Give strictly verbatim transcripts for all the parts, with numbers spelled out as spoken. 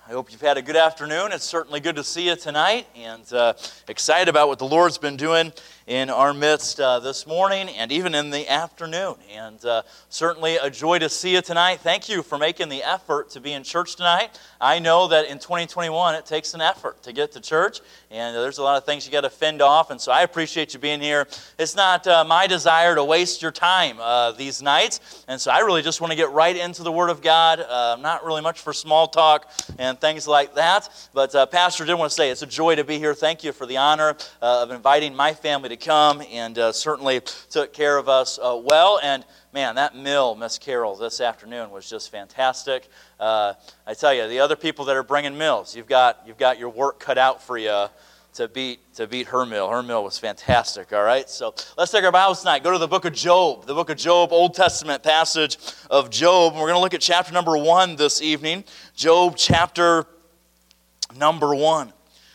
I hope you've had a good afternoon. It's certainly good to see you tonight, and uh, excited about what the Lord's been doing in our midst uh, this morning and even in the afternoon. And uh, certainly a joy to see you tonight. Thank you for making the effort to be in church tonight. I know that in twenty twenty-one it takes an effort to get to church, and there's a lot of things you got to fend off, and so I appreciate you being here. It's not uh, my desire to waste your time uh, these nights, and so I really just want to get right into the Word of God. Uh, not really much for small talk and things like that, but uh, Pastor did want to say it's a joy to be here. Thank you for the honor uh, of inviting my family to come, and uh, certainly took care of us uh, well. And man, that meal, Miss Carol, this afternoon was just fantastic. Uh, I tell you, the other people that are bringing meals, you've got you've got your work cut out for you to beat to beat her meal. Her meal was fantastic. All right, so let's take our Bibles tonight. Go to the book of Job, the book of Job, Old Testament passage of Job. We're going to look at chapter number one this evening. Job, chapter number one.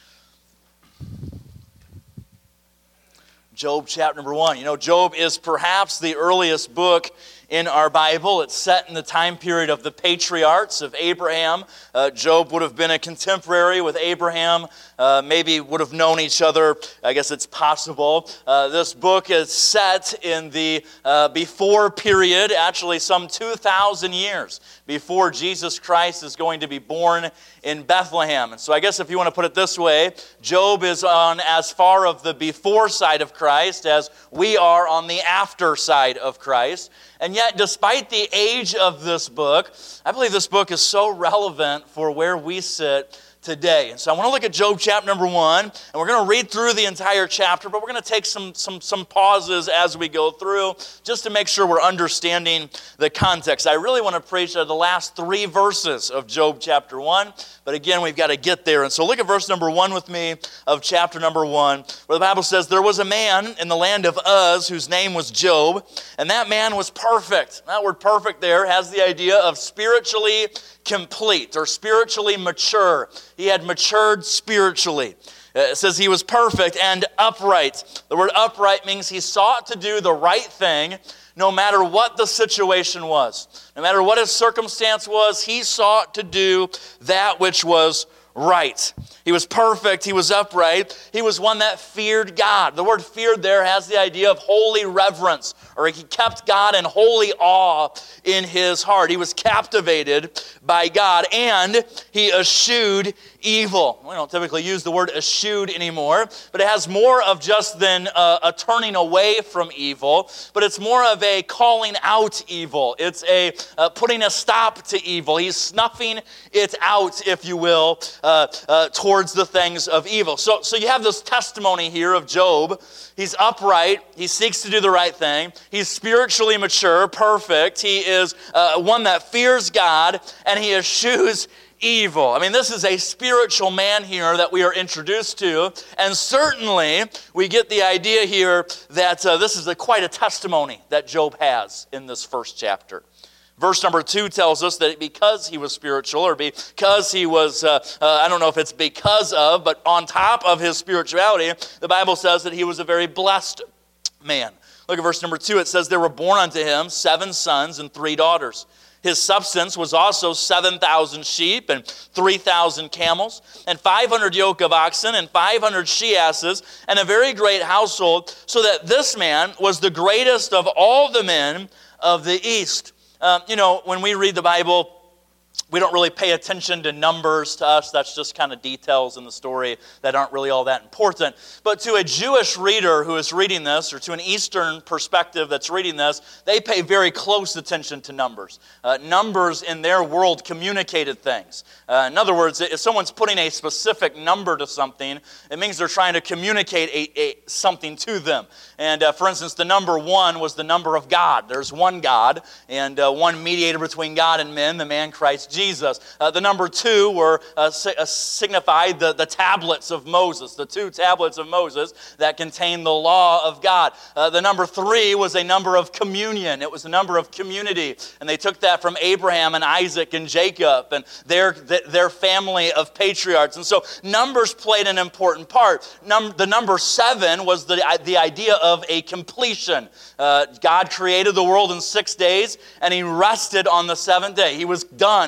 Job chapter number one. You know, Job is perhaps the earliest book in our Bible. It's set in the time period of the patriarchs of Abraham. Uh, Job would have been a contemporary with Abraham, uh, maybe would have known each other. I guess it's possible. Uh, this book is set in the uh, before period, actually some two thousand years before Jesus Christ is going to be born in Bethlehem. And so I guess if you want to put it this way, Job is on as far of the before side of Christ as we are on the after side of Christ. And yet, despite the age of this book, I believe this book is so relevant for where we sit today. And so I want to look at Job chapter number one, and we're going to read through the entire chapter, but we're going to take some, some, some pauses as we go through just to make sure we're understanding the context. I really want to preach the last three verses of Job chapter one, but again, we've got to get there. And so look at verse number one with me of chapter number one, where the Bible says, "There was a man in the land of Uz whose name was Job, and that man was perfect." That word perfect there has the idea of spiritually complete or spiritually mature. He had matured spiritually. It says he was perfect and upright. The word upright means he sought to do the right thing no matter what the situation was. No matter what his circumstance was, he sought to do that which was right. He was perfect. He was upright. He was one that feared God. The word feared there has the idea of holy reverence, or he kept God in holy awe in his heart. He was captivated by God, and he eschewed evil. We don't typically use the word eschewed anymore, but it has more of just than a, a turning away from evil, but it's more of a calling out evil. It's a uh, putting a stop to evil. He's snuffing it out, if you will, uh, uh, towards the things of evil. So, so you have this testimony here of Job. He's upright. He seeks to do the right thing. He's spiritually mature, perfect. He is uh, one that fears God, and he eschews evil. I mean, this is a spiritual man here that we are introduced to, and certainly we get the idea here that uh, this is a, quite a testimony that Job has in this first chapter. Verse number two tells us that because he was spiritual, or because he was, uh, uh, I don't know if it's because of, but on top of his spirituality, the Bible says that he was a very blessed man. Look at verse number two. It says, "There were born unto him seven sons and three daughters. His substance was also seven thousand sheep and three thousand camels, and five hundred yoke of oxen and five hundred she-asses, and a very great household, so that this man was the greatest of all the men of the East." Um, you know, when we read the Bible, we don't really pay attention to numbers to us. That's just kind of details in the story that aren't really all that important. But to a Jewish reader who is reading this, or to an Eastern perspective that's reading this, they pay very close attention to numbers. Uh, numbers in their world communicated things. Uh, in other words, if someone's putting a specific number to something, it means they're trying to communicate a, a, something to them. And uh, for instance, the number one was the number of God. There's one God, and uh, one mediator between God and men, the man Christ Jesus. Uh, the number two were uh, si- uh, signified the, the tablets of Moses, the two tablets of Moses that contain the law of God. Uh, the number three was a number of communion. It was a number of community, and they took that from Abraham and Isaac and Jacob and their their family of patriarchs. And so numbers played an important part. Num- the number seven was the, the idea of a completion. Uh, God created the world in six days, and he rested on the seventh day. He was done.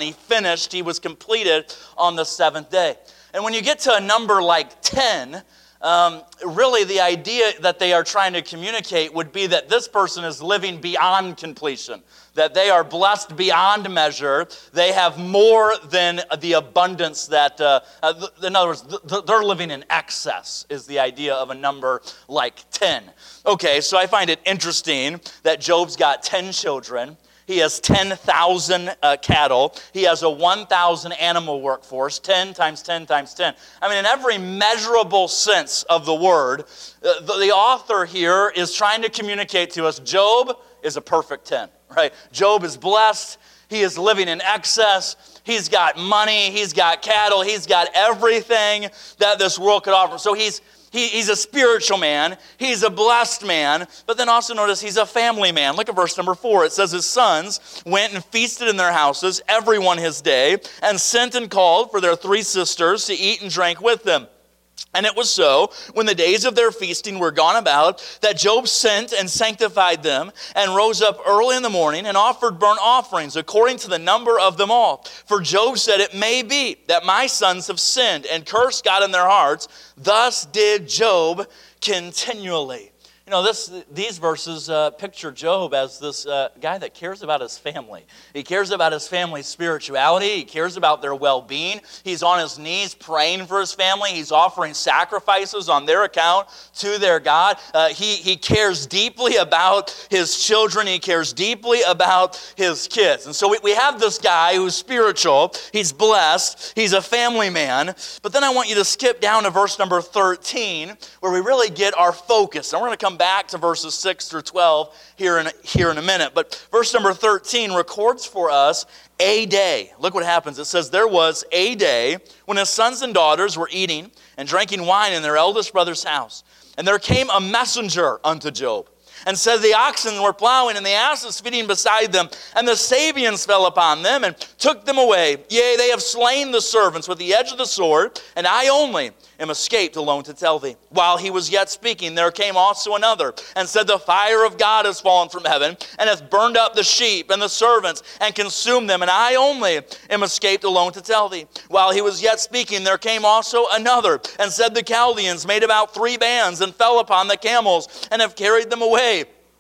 done. He finished. He was completed on the seventh day. And when you get to a number like ten, um, really the idea that they are trying to communicate would be that this person is living beyond completion, that they are blessed beyond measure. They have more than the abundance that, uh, uh, in other words, th- they're living in excess is the idea of a number like ten. Okay, so I find it interesting that Job's got ten children. He has ten thousand uh, cattle. He has a one thousand animal workforce, ten times ten times ten. I mean, in every measurable sense of the word, uh, the, the author here is trying to communicate to us, Job is a perfect ten, right? Job is blessed. He is living in excess. He's got money. He's got cattle. He's got everything that this world could offer. So he's He, he's a spiritual man. He's a blessed man. But then also notice he's a family man. Look at verse number four. It says his sons went and feasted in their houses, everyone his day, and sent and called for their three sisters to eat and drink with them. And it was so, when the days of their feasting were gone about, that Job sent and sanctified them, and rose up early in the morning, and offered burnt offerings, according to the number of them all. For Job said, it may be that my sons have sinned, and cursed God in their hearts. Thus did Job continually. You know, this, these verses uh, picture Job as this uh, guy that cares about his family. He cares about his family's spirituality. He cares about their well-being. He's on his knees praying for his family. He's offering sacrifices on their account to their God. Uh, he, he cares deeply about his children. He cares deeply about his kids. And so we, we have this guy who's spiritual. He's blessed. He's a family man. But then I want you to skip down to verse number thirteen, where we really get our focus. And we're going to come back to verses six through twelve here in, here in a minute. But verse number thirteen records for us a day. Look what happens. It says, there was a day when his sons and daughters were eating and drinking wine in their eldest brother's house. And there came a messenger unto Job, and said, the oxen were plowing, and the asses feeding beside them, and the Sabeans fell upon them, and took them away. Yea, they have slain the servants with the edge of the sword, and I only am escaped alone to tell thee. While he was yet speaking, there came also another, and said, the fire of God has fallen from heaven, and hath burned up the sheep and the servants, and consumed them, and I only am escaped alone to tell thee. While he was yet speaking, there came also another, and said, the Chaldeans made about three bands, and fell upon the camels, and have carried them away.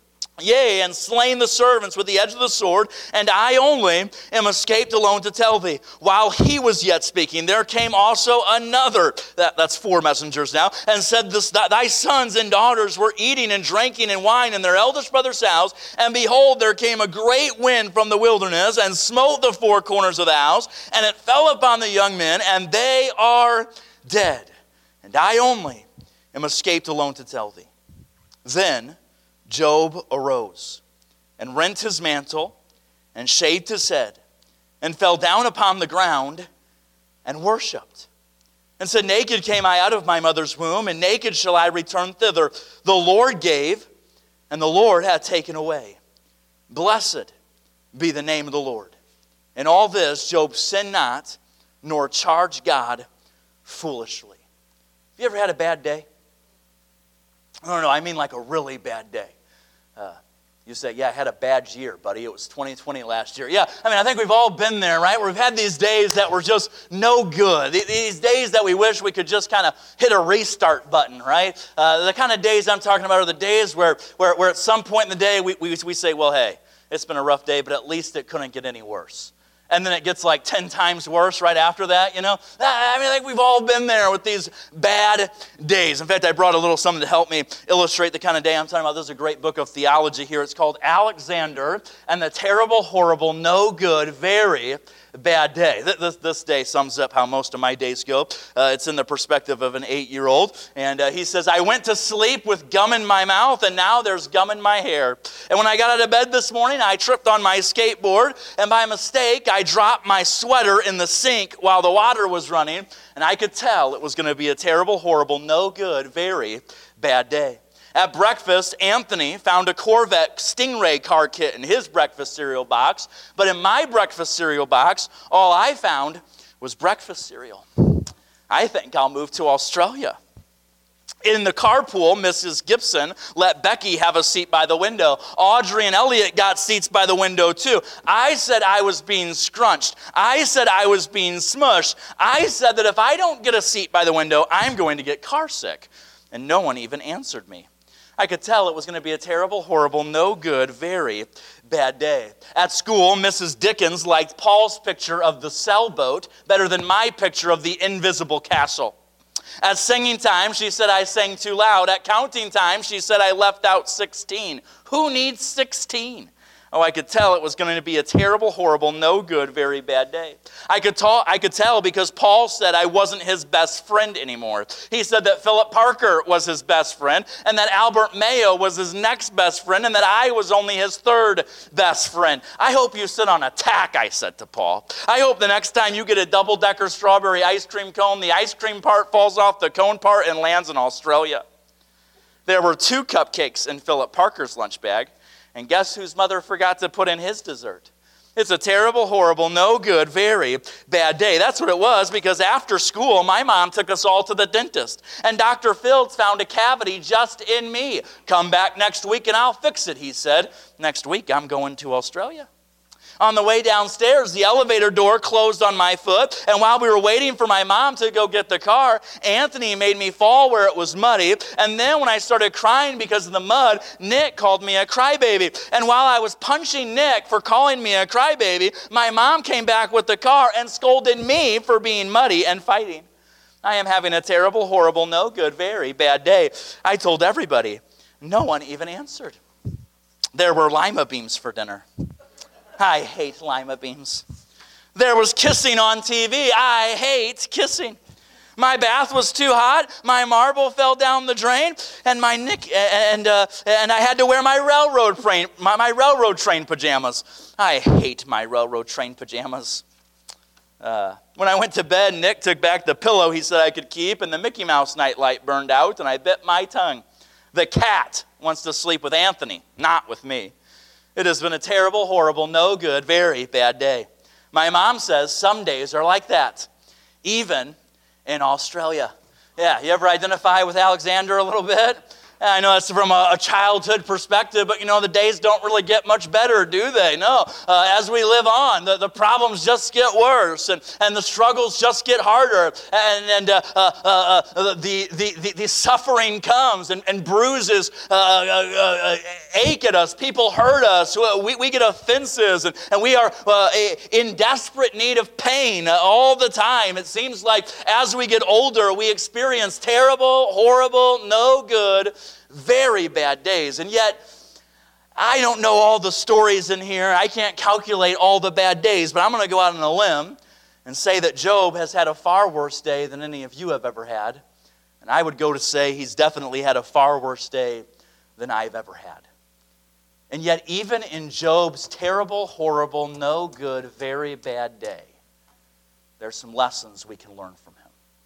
Yea, and slain the servants with the edge of the sword, and I only am escaped alone to tell thee. While he was yet speaking, there came also another, that, that's four messengers now, and said, this, thy sons and daughters were eating and drinking and wine in their eldest brother's house, and behold, there came a great wind from the wilderness, and smote the four corners of the house, and it fell upon the young men, and they are dead. And I only am escaped alone to tell thee. Then Job arose, and rent his mantle, and shaved his head, and fell down upon the ground, and worshipped, and said, naked came I out of my mother's womb, and naked shall I return thither. The Lord gave, and the Lord hath taken away. Blessed be the name of the Lord. In all this Job sinned not, nor charged God foolishly. Have you ever had a bad day? I don't know, I mean like a really bad day. Uh, you say, yeah, I had a bad year, buddy. It was twenty twenty last year. Yeah, I mean, I think we've all been there, right? We've had these days that were just no good. These days that we wish we could just kind of hit a restart button, right? Uh, the kind of days I'm talking about are the days where, where, where at some point in the day we, we, we say, well, hey, it's been a rough day, but at least it couldn't get any worse. And then it gets like ten times worse right after that, you know? I mean, I think we've all been there with these bad days. In fact, I brought a little something to help me illustrate the kind of day I'm talking about. This is a great book of theology here. It's called Alexander and the Terrible, Horrible, No Good, Very Bad Day. This, this day sums up how most of my days go. Uh, it's in the perspective of an eight-year-old. And uh, he says, I went to sleep with gum in my mouth, and now there's gum in my hair. And when I got out of bed this morning, I tripped on my skateboard, and by mistake, I dropped my sweater in the sink while the water was running, and I could tell it was going to be a terrible, horrible, no good, very bad day. At breakfast, Anthony found a Corvette Stingray car kit in his breakfast cereal box. But in my breakfast cereal box, all I found was breakfast cereal. I think I'll move to Australia. In the carpool, Missus Gibson let Becky have a seat by the window. Audrey and Elliot got seats by the window too. I said I was being scrunched. I said I was being smushed. I said that if I don't get a seat by the window, I'm going to get car sick. And no one even answered me. I could tell it was going to be a terrible, horrible, no good, very bad day. At school, Missus Dickens liked Paul's picture of the sailboat better than my picture of the invisible castle. At singing time, she said I sang too loud. At counting time, she said I left out sixteen. Who needs sixteen? Oh, I could tell it was going to be a terrible, horrible, no good, very bad day. I could, ta- I could tell because Paul said I wasn't his best friend anymore. He said that Philip Parker was his best friend, and that Albert Mayo was his next best friend, and that I was only his third best friend. I hope you sit on a tack, I said to Paul. I hope the next time you get a double-decker strawberry ice cream cone, the ice cream part falls off the cone part and lands in Australia. There were two cupcakes in Philip Parker's lunch bag. And guess whose mother forgot to put in his dessert? It's a terrible, horrible, no good, very bad day. That's what it was, because after school, my mom took us all to the dentist. And Doctor Fields found a cavity just in me. Come back next week and I'll fix it, he said. Next week, I'm going to Australia. On the way downstairs, the elevator door closed on my foot, and while we were waiting for my mom to go get the car, Anthony made me fall where it was muddy, and then when I started crying because of the mud, Nick called me a crybaby. And while I was punching Nick for calling me a crybaby, my mom came back with the car and scolded me for being muddy and fighting. I am having a terrible, horrible, no good, very bad day. I told everybody. No one even answered. There were lima beans for dinner. I hate lima beans. There was kissing on T V. I hate kissing. My bath was too hot. My marble fell down the drain, and my nick and uh, and I had to wear my railroad train my, my railroad train pajamas. I hate my railroad train pajamas. Uh, when I went to bed, Nick took back the pillow he said I could keep, and the Mickey Mouse nightlight burned out, and I bit my tongue. The cat wants to sleep with Anthony, not with me. It has been a terrible, horrible, no good, very bad day. My mom says some days are like that, even in Australia. Yeah, you ever identify with Alexander a little bit? I know it's from a, a childhood perspective, but you know, the days don't really get much better, do they? No. Uh, as we live on, the, the problems just get worse, and, and the struggles just get harder, and, and uh, uh, uh, uh, the, the, the, the suffering comes, and, and bruises uh, uh, uh, ache at us. People hurt us. We, we get offenses, and, and we are uh, in desperate need of pain all the time. It seems like as we get older, we experience terrible, horrible, no good, very bad days. And yet, I don't know all the stories in here. I can't calculate all the bad days, but I'm going to go out on a limb and say that Job has had a far worse day than any of you have ever had. And I would go to say he's definitely had a far worse day than I've ever had. And yet, even in Job's terrible, horrible, no good, very bad day, there's some lessons we can learn from him.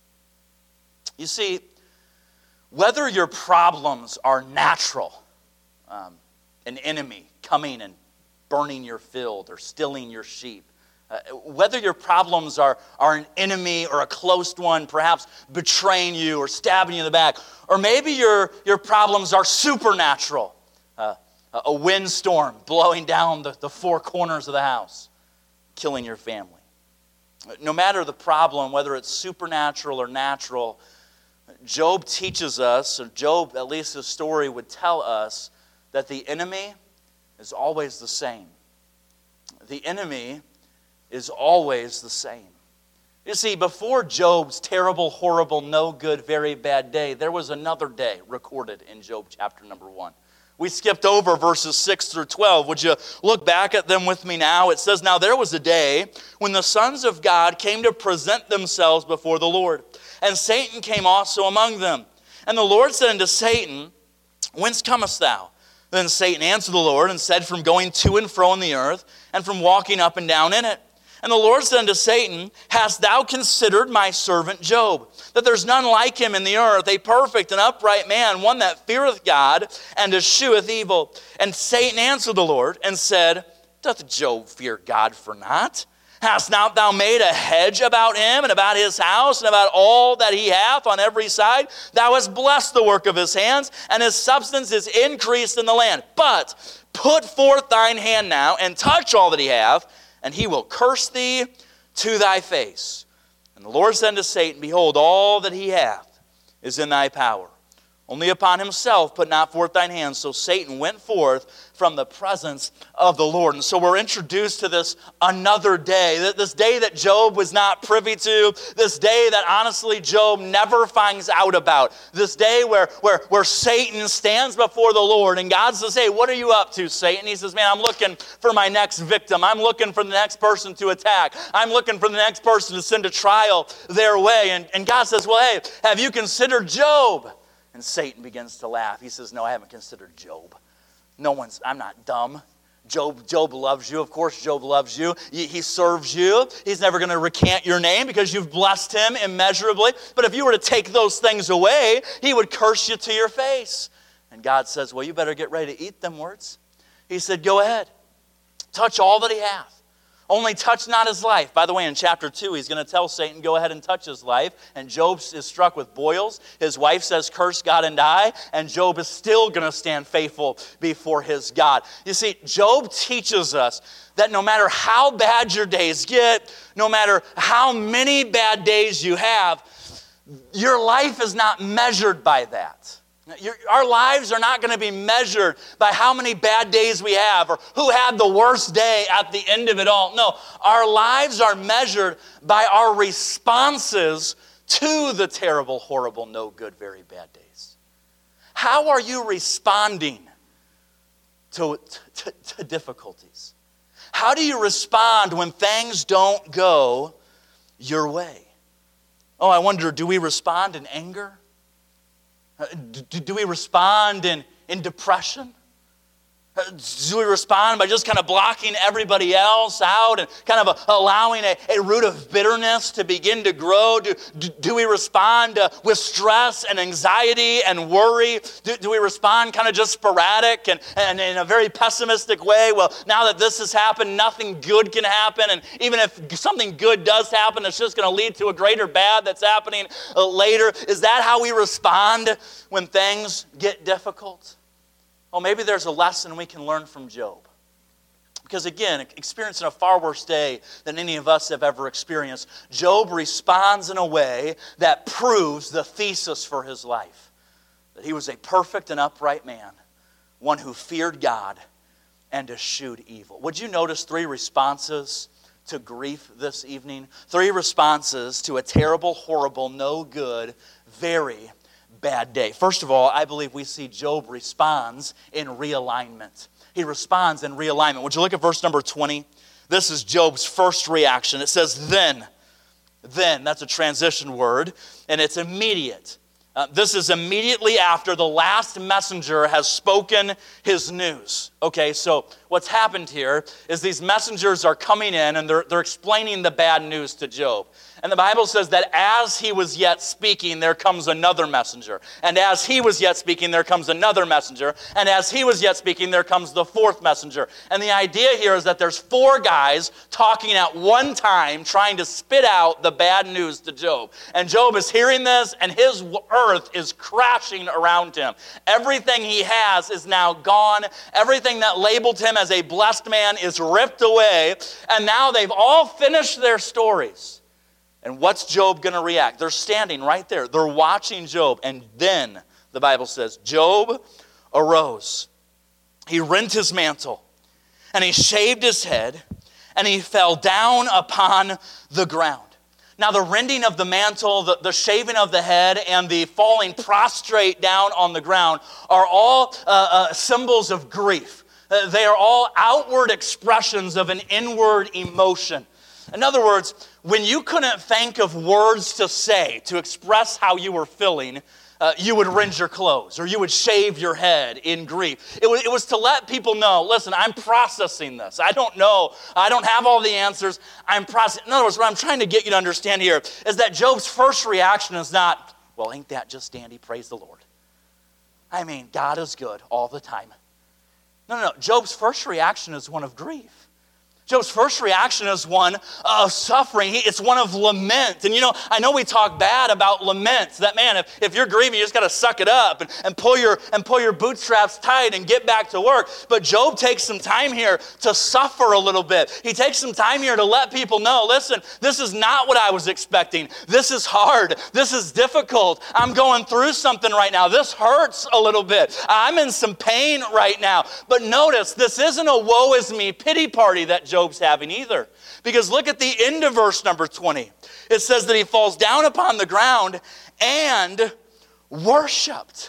You see, whether your problems are natural, um, an enemy coming and burning your field or stealing your sheep, uh, whether your problems are, are an enemy or a close one, perhaps betraying you or stabbing you in the back, or maybe your, your problems are supernatural, uh, a windstorm blowing down the, the four corners of the house, killing your family. No matter the problem, whether it's supernatural or natural, Job teaches us, or Job, at least his story would tell us, that the enemy is always the same. The enemy is always the same. You see, before Job's terrible, horrible, no good, very bad day, there was another day recorded in Job chapter number one. We skipped over verses six through twelve. Would you look back at them with me now? It says, "Now there was a day when the sons of God came to present themselves before the Lord. And Satan came also among them. And the Lord said unto Satan, Whence comest thou? Then Satan answered the Lord and said, From going to and fro in the earth, and from walking up and down in it. And the Lord said unto Satan, Hast thou considered my servant Job, that there's none like him in the earth, a perfect and upright man, one that feareth God and escheweth evil? And Satan answered the Lord and said, Doth Job fear God for naught? Hast not thou made a hedge about him and about his house and about all that he hath on every side? Thou hast blessed the work of his hands, and his substance is increased in the land. But put forth thine hand now, and touch all that he hath, and he will curse thee to thy face. And the Lord said unto Satan, Behold, all that he hath is in thy power. Only upon himself put not forth thine hand. So Satan went forth from the presence of the Lord. And so we're introduced to this another day, this day that Job was not privy to, this day that honestly Job never finds out about, this day where, where, where Satan stands before the Lord and God says, hey, what are you up to, Satan? He says, man, I'm looking for my next victim. I'm looking for the next person to attack. I'm looking for the next person to send a trial their way. And, and God says, well, hey, have you considered Job? And Satan begins to laugh. He says, no, I haven't considered Job. No one's, I'm not dumb. Job, Job loves you. Of course, Job loves you. He, he serves you. He's never going to recant your name because you've blessed him immeasurably. But if you were to take those things away, he would curse you to your face. And God says, well, you better get ready to eat them words. He said, go ahead. Touch all that he hath. Only touch not his life. By the way, in chapter two, he's going to tell Satan, go ahead and touch his life. And Job is struck with boils. His wife says, curse God and die. And Job is still going to stand faithful before his God. You see, Job teaches us that no matter how bad your days get, no matter how many bad days you have, your life is not measured by that. Your, our lives are not going to be measured by how many bad days we have or who had the worst day at the end of it all. No, our lives are measured by our responses to the terrible, horrible, no good, very bad days. How are you responding to, to, to difficulties? How do you respond when things don't go your way? Oh, I wonder, do we respond in anger? Uh, do, do we respond in, in depression? Uh, do we respond by just kind of blocking everybody else out and kind of a, allowing a, a root of bitterness to begin to grow? Do, do, do we respond uh, with stress and anxiety and worry? Do, do we respond kind of just sporadic and, and in a very pessimistic way? Well, now that this has happened, nothing good can happen. And even if something good does happen, it's just going to lead to a greater bad that's happening uh, later. Is that how we respond when things get difficult? Well, maybe there's a lesson we can learn from Job. Because again, experiencing a far worse day than any of us have ever experienced, Job responds in a way that proves the thesis for his life. That he was a perfect and upright man, one who feared God and eschewed evil. Would you notice three responses to grief this evening? Three responses to a terrible, horrible, no good, very bad day. First of all, I believe we see Job responds in realignment. He responds in realignment. Would you look at verse number twenty? This is Job's first reaction. It says, then. Then, that's a transition word, and it's immediate. Uh, this is immediately after the last messenger has spoken his news. Okay, so what's happened here is these messengers are coming in and they're, they're explaining the bad news to Job. And the Bible says that as he was yet speaking, there comes another messenger. And as he was yet speaking, there comes another messenger. And as he was yet speaking, there comes the fourth messenger. And the idea here is that there's four guys talking at one time, trying to spit out the bad news to Job. And Job is hearing this, and his earth is crashing around him. Everything he has is now gone. Everything that labeled him as a blessed man is ripped away. And now they've all finished their stories. And what's Job going to react? They're standing right there. They're watching Job. And then, the Bible says, Job arose. He rent his mantle, and he shaved his head, and he fell down upon the ground. Now, the rending of the mantle, the, the shaving of the head, and the falling prostrate down on the ground are all uh, uh, symbols of grief. Uh, they are all outward expressions of an inward emotion. In other words, when you couldn't think of words to say to express how you were feeling, uh, you would rend your clothes or you would shave your head in grief. It was, it was to let people know, listen, I'm processing this. I don't know. I don't have all the answers. I'm processing. In other words, what I'm trying to get you to understand here is that Job's first reaction is not, well, ain't that just dandy? Praise the Lord. I mean, God is good all the time. No, no, no. Job's first reaction is one of grief. Job's first reaction is one of suffering. He, it's one of lament. And you know, I know we talk bad about laments. That man, if, if you're grieving, you just got to suck it up and, and pull your and pull your bootstraps tight and get back to work. But Job takes some time here to suffer a little bit. He takes some time here to let people know, listen, this is not what I was expecting. This is hard. This is difficult. I'm going through something right now. This hurts a little bit. I'm in some pain right now. But notice, this isn't a woe is me pity party that Job's having either. Because look at the end of verse number twenty. It says that he falls down upon the ground and worshiped.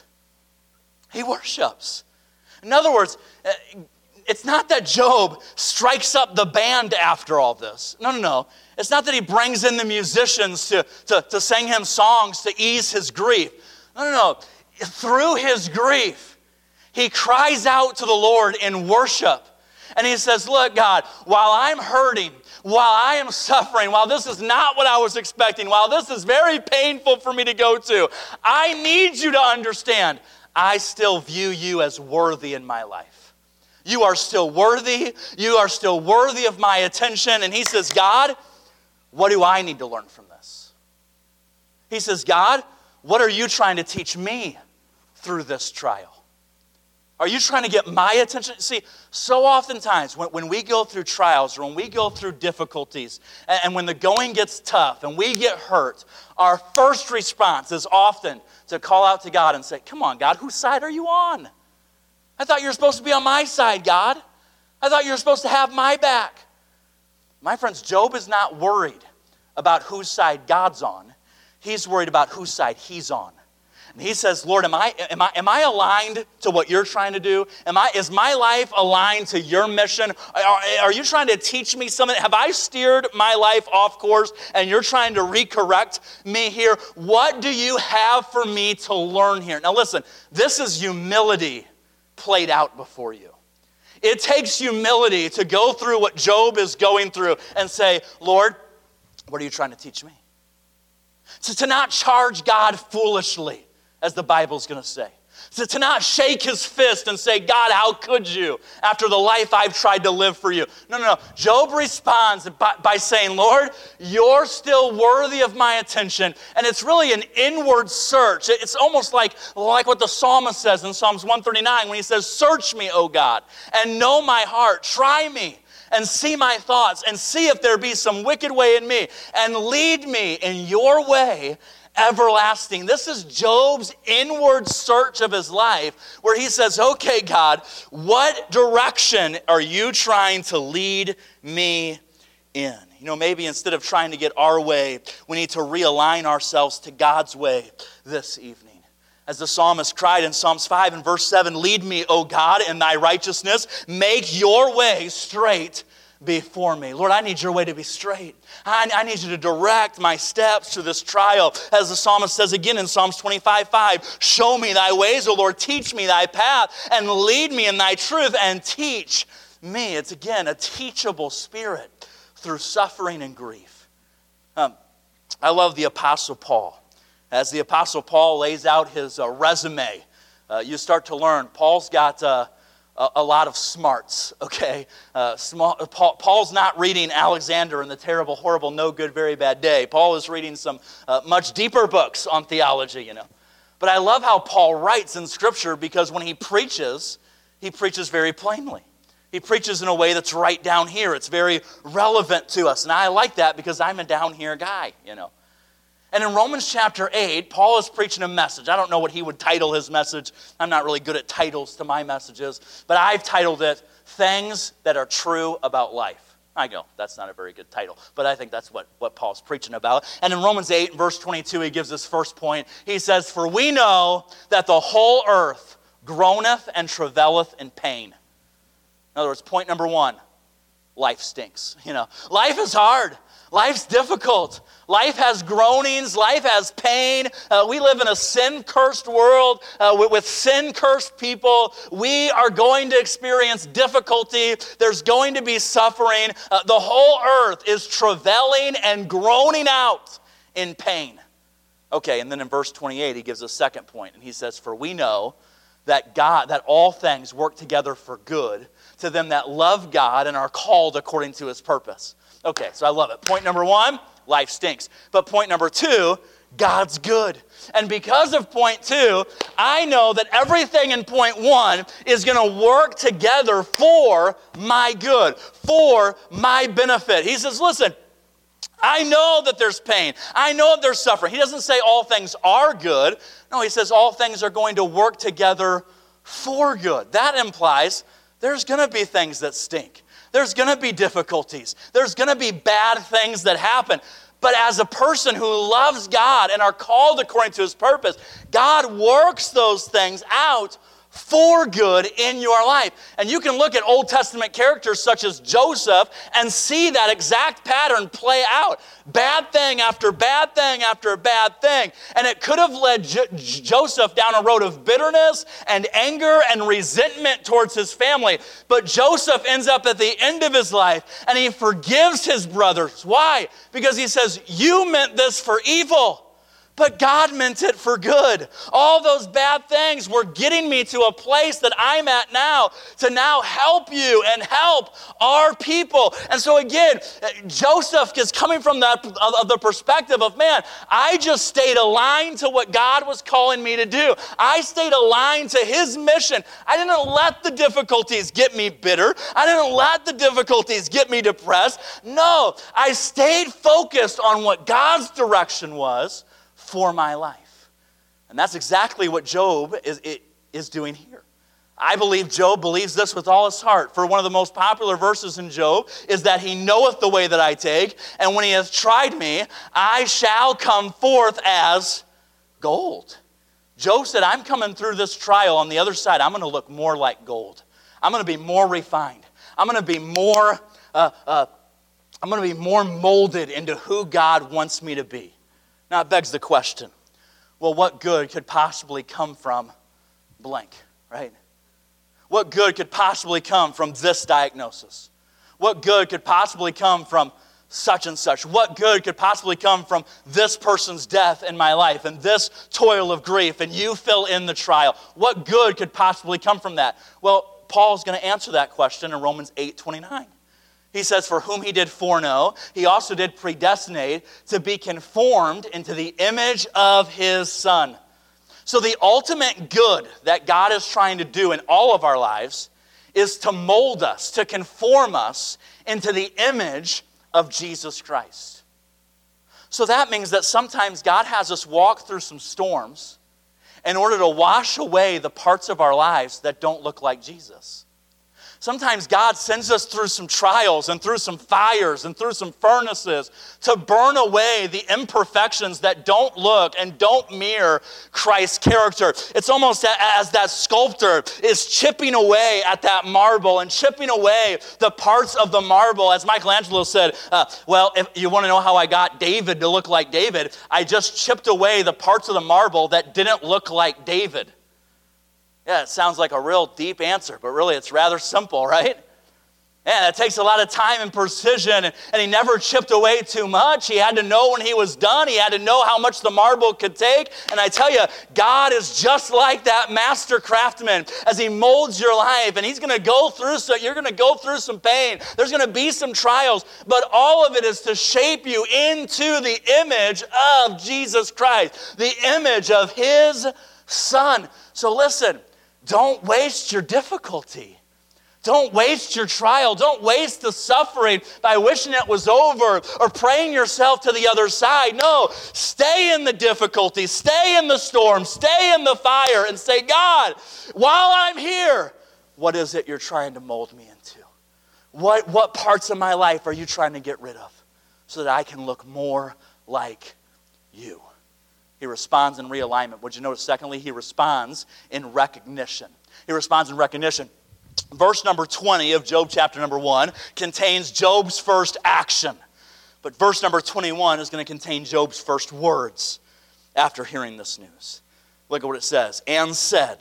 He worships. In other words, it's not that Job strikes up the band after all this. No, no, no. It's not that he brings in the musicians to, to, to sing him songs to ease his grief. No, no, no. Through his grief, he cries out to the Lord in worship. And he says, look, God, while I'm hurting, while I am suffering, while this is not what I was expecting, while this is very painful for me to go to, I need you to understand, I still view you as worthy in my life. You are still worthy. You are still worthy of my attention. And he says, God, what do I need to learn from this? He says, God, what are you trying to teach me through this trial? Are you trying to get my attention? See, so oftentimes when, when we go through trials or when we go through difficulties and, and when the going gets tough and we get hurt, our first response is often to call out to God and say, come on, God, whose side are you on? I thought you were supposed to be on my side, God. I thought you were supposed to have my back. My friends, Job is not worried about whose side God's on. He's worried about whose side he's on. And he says, Lord, am I, am I, am I aligned to what you're trying to do? Am I, is my life aligned to your mission? Are, are you trying to teach me something? Have I steered my life off course and you're trying to recorrect me here? What do you have for me to learn here? Now listen, this is humility played out before you. It takes humility to go through what Job is going through and say, Lord, what are you trying to teach me? So to not charge God foolishly, as the Bible's going to say. So to not shake his fist and say, God, how could you after the life I've tried to live for you? No, no, no. Job responds by, by saying, Lord, you're still worthy of my attention. And it's really an inward search. It's almost like, like what the psalmist says in Psalms one thirty-nine when he says, search me, O God, and know my heart. Try me and see my thoughts and see if there be some wicked way in me and lead me in your way everlasting. This is Job's inward search of his life where he says, okay, God, what direction are you trying to lead me in? You know, maybe instead of trying to get our way, we need to realign ourselves to God's way this evening. As the psalmist cried in Psalms five and verse seven, lead me, O God, in thy righteousness. Make your way straight before me. Lord, I need your way to be straight. I, I need you to direct my steps through this trial. As the psalmist says again in Psalms twenty-five five, show me thy ways, O Lord, teach me thy path, and lead me in thy truth, and teach me. It's again a teachable spirit through suffering and grief. Um, I love the Apostle Paul. As the Apostle Paul lays out his uh, resume, uh, you start to learn Paul's got uh, a, a lot of smarts, okay? Uh, small, Paul, Paul's not reading Alexander and the Terrible, Horrible, No Good, Very Bad Day. Paul is reading some uh, much deeper books on theology, you know. But I love how Paul writes in Scripture because when he preaches, he preaches very plainly. He preaches in a way that's right down here. It's very relevant to us. And I like that because I'm a down here guy, you know. And in Romans chapter eight, Paul is preaching a message. I don't know what he would title his message. I'm not really good at titles to my messages. But I've titled it, Things That Are True About Life. I go, that's not a very good title. But I think that's what, what Paul's preaching about. And in Romans eight, verse twenty-two, he gives his first point. He says, for we know that the whole earth groaneth and travaileth in pain. In other words, point number one, life stinks. You know, life is hard. Life's difficult. Life has groanings. Life has pain. Uh, we live in a sin-cursed world uh, with, with sin-cursed people. We are going to experience difficulty. There's going to be suffering. Uh, the whole earth is travailing and groaning out in pain. Okay, and then in verse twenty-eight, he gives a second point, and he says, for we know that God, that all things work together for good to them that love God and are called according to his purpose. Okay, so I love it. Point number one, life stinks. But point number two, God's good. And because of point two, I know that everything in point one is going to work together for my good, for my benefit. He says, listen, I know that there's pain. I know that there's suffering. He doesn't say all things are good. No, he says all things are going to work together for good. That implies there's going to be things that stink. There's going to be difficulties. There's going to be bad things that happen. But as a person who loves God and are called according to his purpose, God works those things out for good in your life. And you can look at Old Testament characters such as Joseph and see that exact pattern play out. Bad thing after bad thing after bad thing. And it could have led J- Joseph down a road of bitterness and anger and resentment towards his family. But Joseph ends up at the end of his life and he forgives his brothers. Why? Because he says, you meant this for evil, but God meant it for good. All those bad things were getting me to a place that I'm at now to now help you and help our people. And so again, Joseph is coming from that of the perspective of, man, I just stayed aligned to what God was calling me to do. I stayed aligned to his mission. I didn't let the difficulties get me bitter. I didn't let the difficulties get me depressed. No, I stayed focused on what God's direction was for my life. And that's exactly what Job is, is doing here. I believe Job believes this with all his heart. For one of the most popular verses in Job is that he knoweth the way that I take, and when he hath tried me, I shall come forth as gold. Job said, I'm coming through this trial on the other side. I'm going to look more like gold. I'm going to be more refined. I'm going to be more, uh, uh, I'm going to be more molded into who God wants me to be. Now it begs the question, well, what good could possibly come from blank, right? What good could possibly come from this diagnosis? What good could possibly come from such and such? What good could possibly come from this person's death in my life and this toil of grief, and you fill in the trial? What good could possibly come from that? Well, Paul's going to answer that question in Romans eight twenty-nine. He says, for whom he did foreknow, he also did predestinate to be conformed into the image of his Son. So the ultimate good that God is trying to do in all of our lives is to mold us, to conform us into the image of Jesus Christ. So that means that sometimes God has us walk through some storms in order to wash away the parts of our lives that don't look like Jesus. Sometimes God sends us through some trials and through some fires and through some furnaces to burn away the imperfections that don't look and don't mirror Christ's character. It's almost as that sculptor is chipping away at that marble and chipping away the parts of the marble. As Michelangelo said, uh, well, if you want to know how I got David to look like David, I just chipped away the parts of the marble that didn't look like David. Yeah, it sounds like a real deep answer, but really it's rather simple, right? Yeah, it takes a lot of time and precision, and, and he never chipped away too much. He had to know when he was done. He had to know how much the marble could take. And I tell you, God is just like that master craftsman as he molds your life, and he's going to go through, so you're going to go through some pain. There's going to be some trials, but all of it is to shape you into the image of Jesus Christ, the image of his Son. So listen, don't waste your difficulty. Don't waste your trial. Don't waste the suffering by wishing it was over or praying yourself to the other side. No, stay in the difficulty. Stay in the storm. Stay in the fire and say, God, while I'm here, what is it you're trying to mold me into? What, what parts of my life are you trying to get rid of so that I can look more like you? He responds in realignment. Would you notice, secondly, he responds in recognition. He responds in recognition. Verse number twenty of Job chapter number one contains Job's first action. But verse number twenty-one is going to contain Job's first words after hearing this news. Look at what it says. And said,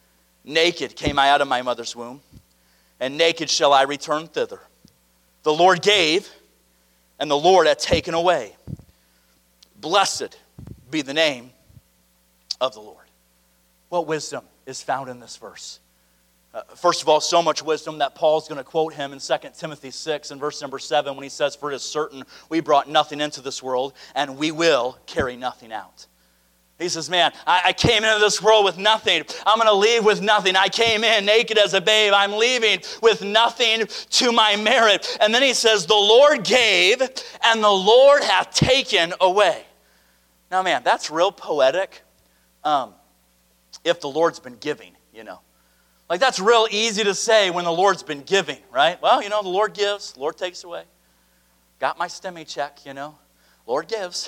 naked came I out of my mother's womb, and naked shall I return thither. The Lord gave, and the Lord hath taken away. Blessed be the name of the Lord. What wisdom is found in this verse. Uh, first of all, so much wisdom that Paul's going to quote him in Second Timothy six and verse number seven when he says, "For it is certain we brought nothing into this world, and we will carry nothing out." He says, man, I, I came into this world with nothing. I'm going to leave with nothing. I came in naked as a babe. I'm leaving with nothing to my merit. And then he says, the Lord gave, and the Lord hath taken away. Now, man, that's real poetic um, if the Lord's been giving, you know. Like, that's real easy to say when the Lord's been giving, right? Well, you know, the Lord gives, the Lord takes away. Got my STEMI check, you know. Lord gives.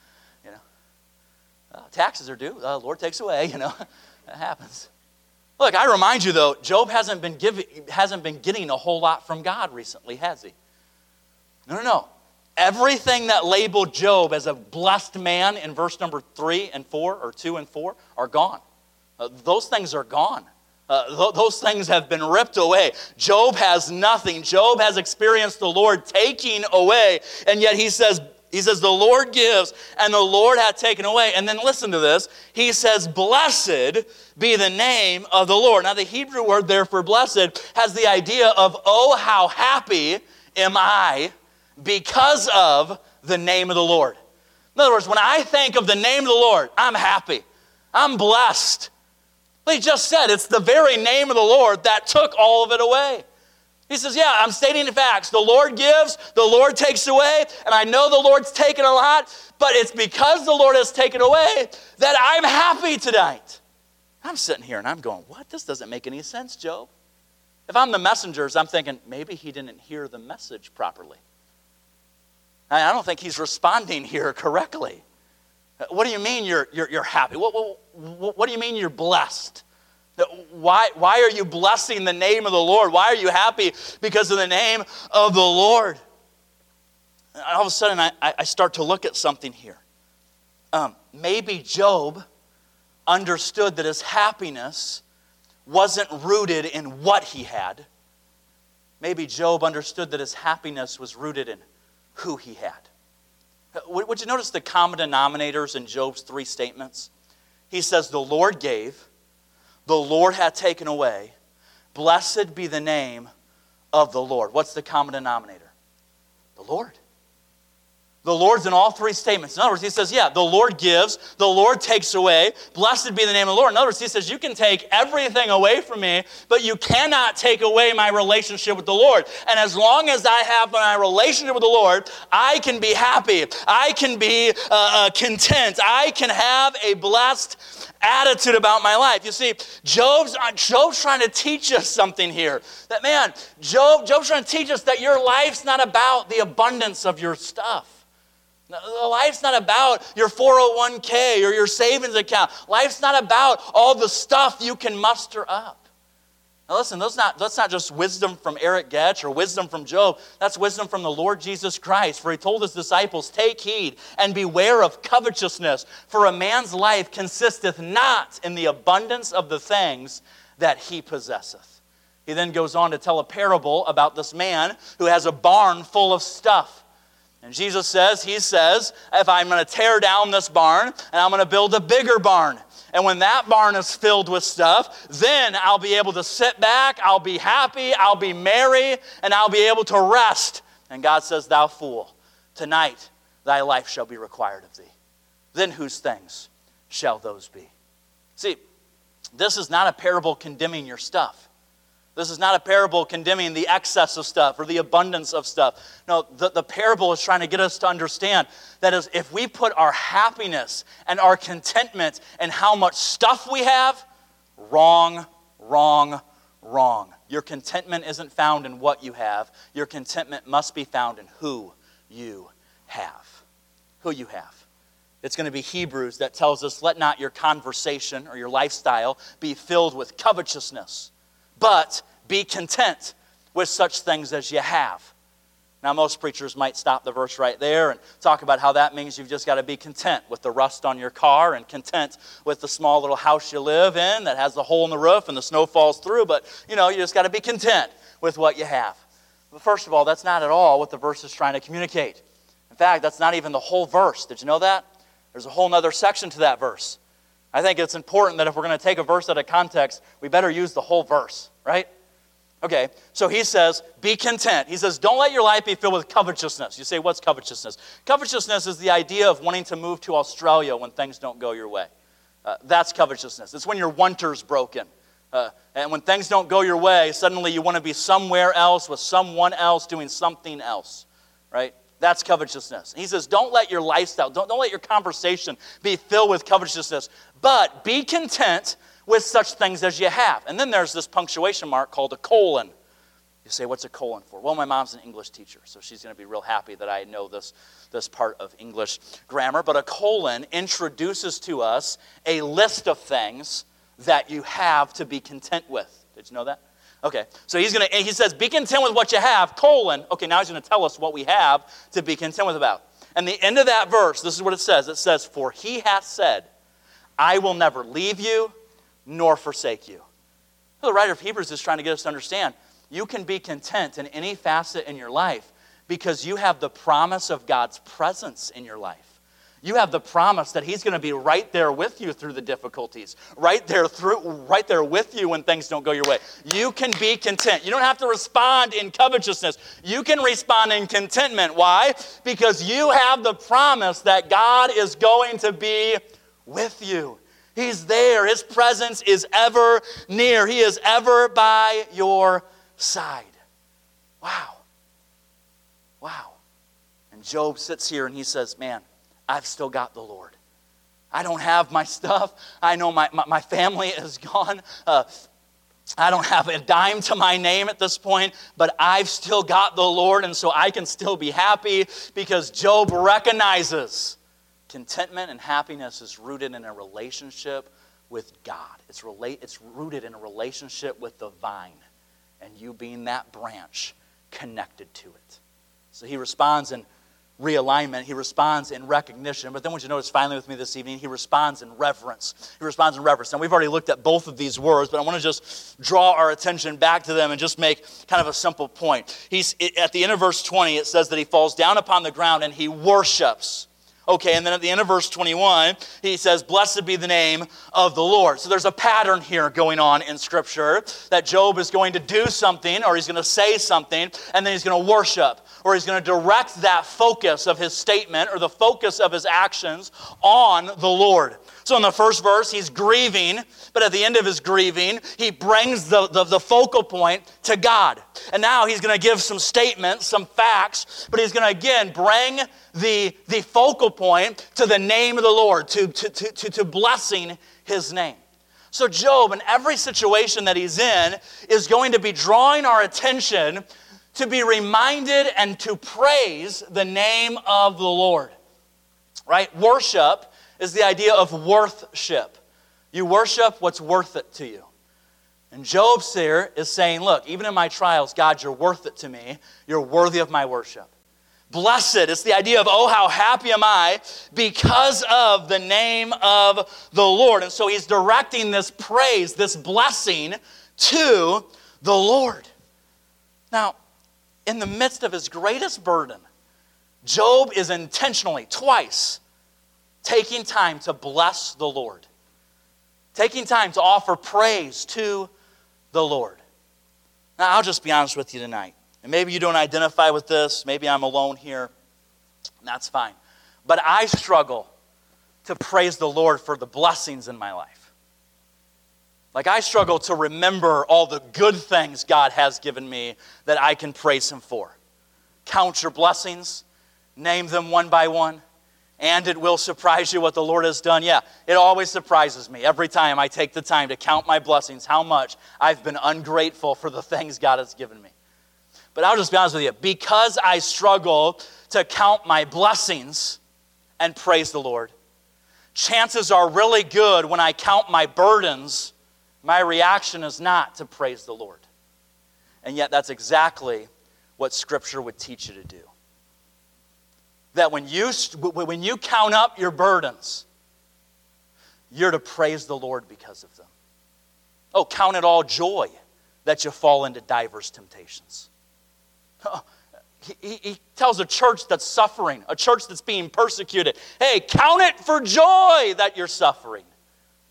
Uh, taxes are due. Uh, Lord takes away, you know. That happens. Look, I remind you, though, Job hasn't been giving, hasn't been getting a whole lot from God recently, has he? No, no, no. Everything that labeled Job as a blessed man in verse number three and four, or two and four, are gone. Uh, those things are gone. Uh, th- those things have been ripped away. Job has nothing. Job has experienced the Lord taking away, and yet he says, He says, the Lord gives, and the Lord hath taken away. And then listen to this. He says, blessed be the name of the Lord. Now, the Hebrew word there for blessed has the idea of, oh, how happy am I because of the name of the Lord. In other words, when I think of the name of the Lord, I'm happy. I'm blessed. He just said it's the very name of the Lord that took all of it away. He says, yeah, I'm stating the facts. The Lord gives, the Lord takes away, and I know the Lord's taken a lot, but it's because the Lord has taken away that I'm happy tonight. I'm sitting here and I'm going, what? This doesn't make any sense, Job. If I'm the messengers, I'm thinking, maybe he didn't hear the message properly. I don't think he's responding here correctly. What do you mean you're, you're, you're happy? What, what, what do you mean you're blessed? Why, why are you blessing the name of the Lord? Why are you happy? Because of the name of the Lord. And all of a sudden, I, I start to look at something here. Um, maybe Job understood that his happiness wasn't rooted in what he had. Maybe Job understood that his happiness was rooted in who he had. Would you notice the common denominators in Job's three statements? He says, the Lord gave, the Lord hath taken away. Blessed be the name of the Lord. What's the common denominator? The Lord. The Lord's in all three statements. In other words, he says, yeah, the Lord gives, the Lord takes away. Blessed be the name of the Lord. In other words, he says, you can take everything away from me, but you cannot take away my relationship with the Lord. And as long as I have my relationship with the Lord, I can be happy. I can be uh, uh, content. I can have a blessed attitude about my life. You see, Job's, Job's trying to teach us something here. That, man, Job, Job's trying to teach us that your life's not about the abundance of your stuff. Life's not about your four oh one k or your savings account. Life's not about all the stuff you can muster up. Now listen, that's not, that's not just wisdom from Eric Getch or wisdom from Job. That's wisdom from the Lord Jesus Christ. For he told his disciples, take heed and beware of covetousness. For a man's life consisteth not in the abundance of the things that he possesseth. He then goes on to tell a parable about this man who has a barn full of stuff. And Jesus says, he says, if I'm going to tear down this barn and I'm going to build a bigger barn. And when that barn is filled with stuff, then I'll be able to sit back, I'll be happy, I'll be merry, and I'll be able to rest. And God says, thou fool, tonight thy life shall be required of thee. Then whose things shall those be? See, this is not a parable condemning your stuff. This is not a parable condemning the excess of stuff or the abundance of stuff. No, the, the parable is trying to get us to understand that is, if we put our happiness and our contentment in how much stuff we have, wrong, wrong, wrong. Your contentment isn't found in what you have. Your contentment must be found in who you have. Who you have. It's going to be Hebrews that tells us, let not your conversation or your lifestyle be filled with covetousness, but be content with such things as you have. Now, most preachers might stop the verse right there and talk about how that means you've just got to be content with the rust on your car and content with the small little house you live in that has the hole in the roof and the snow falls through. But, you know, you just got to be content with what you have. But first of all, that's not at all what the verse is trying to communicate. In fact, that's not even the whole verse. Did you know that? There's a whole other section to that verse. I think it's important that if we're going to take a verse out of context, we better use the whole verse, right? Okay, so he says, be content. He says, don't let your life be filled with covetousness. You say, what's covetousness? Covetousness is the idea of wanting to move to Australia when things don't go your way. Uh, that's covetousness. It's when your wanter's broken. Uh, and when things don't go your way, suddenly you want to be somewhere else with someone else doing something else, right? That's covetousness. He says, don't let your lifestyle, don't, don't let your conversation be filled with covetousness, but be content with such things as you have. And then there's this punctuation mark called a colon. You say, what's a colon for? Well, my mom's an English teacher, so she's going to be real happy that I know this, this part of English grammar. But a colon introduces to us a list of things that you have to be content with. Did you know that? Okay, so he's going to, he says, be content with what you have, colon. Okay, now he's going to tell us what we have to be content with about. And the end of that verse, this is what it says. It says, for he hath said, I will never leave you nor forsake you. The writer of Hebrews is trying to get us to understand, you can be content in any facet in your life because you have the promise of God's presence in your life. You have the promise that he's going to be right there with you through the difficulties, right there through, right there with you when things don't go your way. You can be content. You don't have to respond in covetousness. You can respond in contentment. Why? Because you have the promise that God is going to be with you. He's there. His presence is ever near. He is ever by your side. Wow. Wow. And Job sits here and he says, man, I've still got the Lord. I don't have my stuff. I know my, my, my family is gone. Uh, I don't have a dime to my name at this point, but I've still got the Lord, and so I can still be happy because Job recognizes contentment and happiness is rooted in a relationship with God. It's, relate, it's rooted in a relationship with the vine, and you being that branch connected to it. So he responds in realignment. He responds in recognition. But then what you notice finally with me this evening, he responds in reverence. He responds in reverence. Now we've already looked at both of these words, but I want to just draw our attention back to them and just make kind of a simple point. He's at the end of verse twenty, it says that he falls down upon the ground and he worships. Okay, and then at the end of verse twenty-one, he says, blessed be the name of the Lord. So there's a pattern here going on in Scripture that Job is going to do something, or he's going to say something, and then he's going to worship, or he's going to direct that focus of his statement or the focus of his actions on the Lord. So in the first verse, he's grieving, but at the end of his grieving, he brings the, the, the focal point to God. And now he's going to give some statements, some facts, but he's going to again bring the, the focal point to the name of the Lord, to, to, to, to, to blessing his name. So Job, in every situation that he's in, is going to be drawing our attention to be reminded and to praise the name of the Lord. Right? Worship is the idea of worthship. You worship what's worth it to you. And Job here is saying, look, even in my trials, God, you're worth it to me. You're worthy of my worship. Blessed, it's the idea of, oh, how happy am I because of the name of the Lord. And so he's directing this praise, this blessing to the Lord. Now, in the midst of his greatest burden, Job is intentionally, twice, taking time to bless the Lord. Taking time to offer praise to the Lord. Now, I'll just be honest with you tonight. And maybe you don't identify with this. Maybe I'm alone here. And that's fine. But I struggle to praise the Lord for the blessings in my life. Like I struggle to remember all the good things God has given me that I can praise Him for. Count your blessings. Name them one by one. And it will surprise you what the Lord has done. Yeah, it always surprises me every time I take the time to count my blessings, how much I've been ungrateful for the things God has given me. But I'll just be honest with you. Because I struggle to count my blessings and praise the Lord, chances are really good when I count my burdens, my reaction is not to praise the Lord. And yet that's exactly what Scripture would teach you to do. That when you, when you count up your burdens, you're to praise the Lord because of them. Oh, count it all joy that you fall into diverse temptations. Oh, he, he tells a church that's suffering, a church that's being persecuted, hey, count it for joy that you're suffering.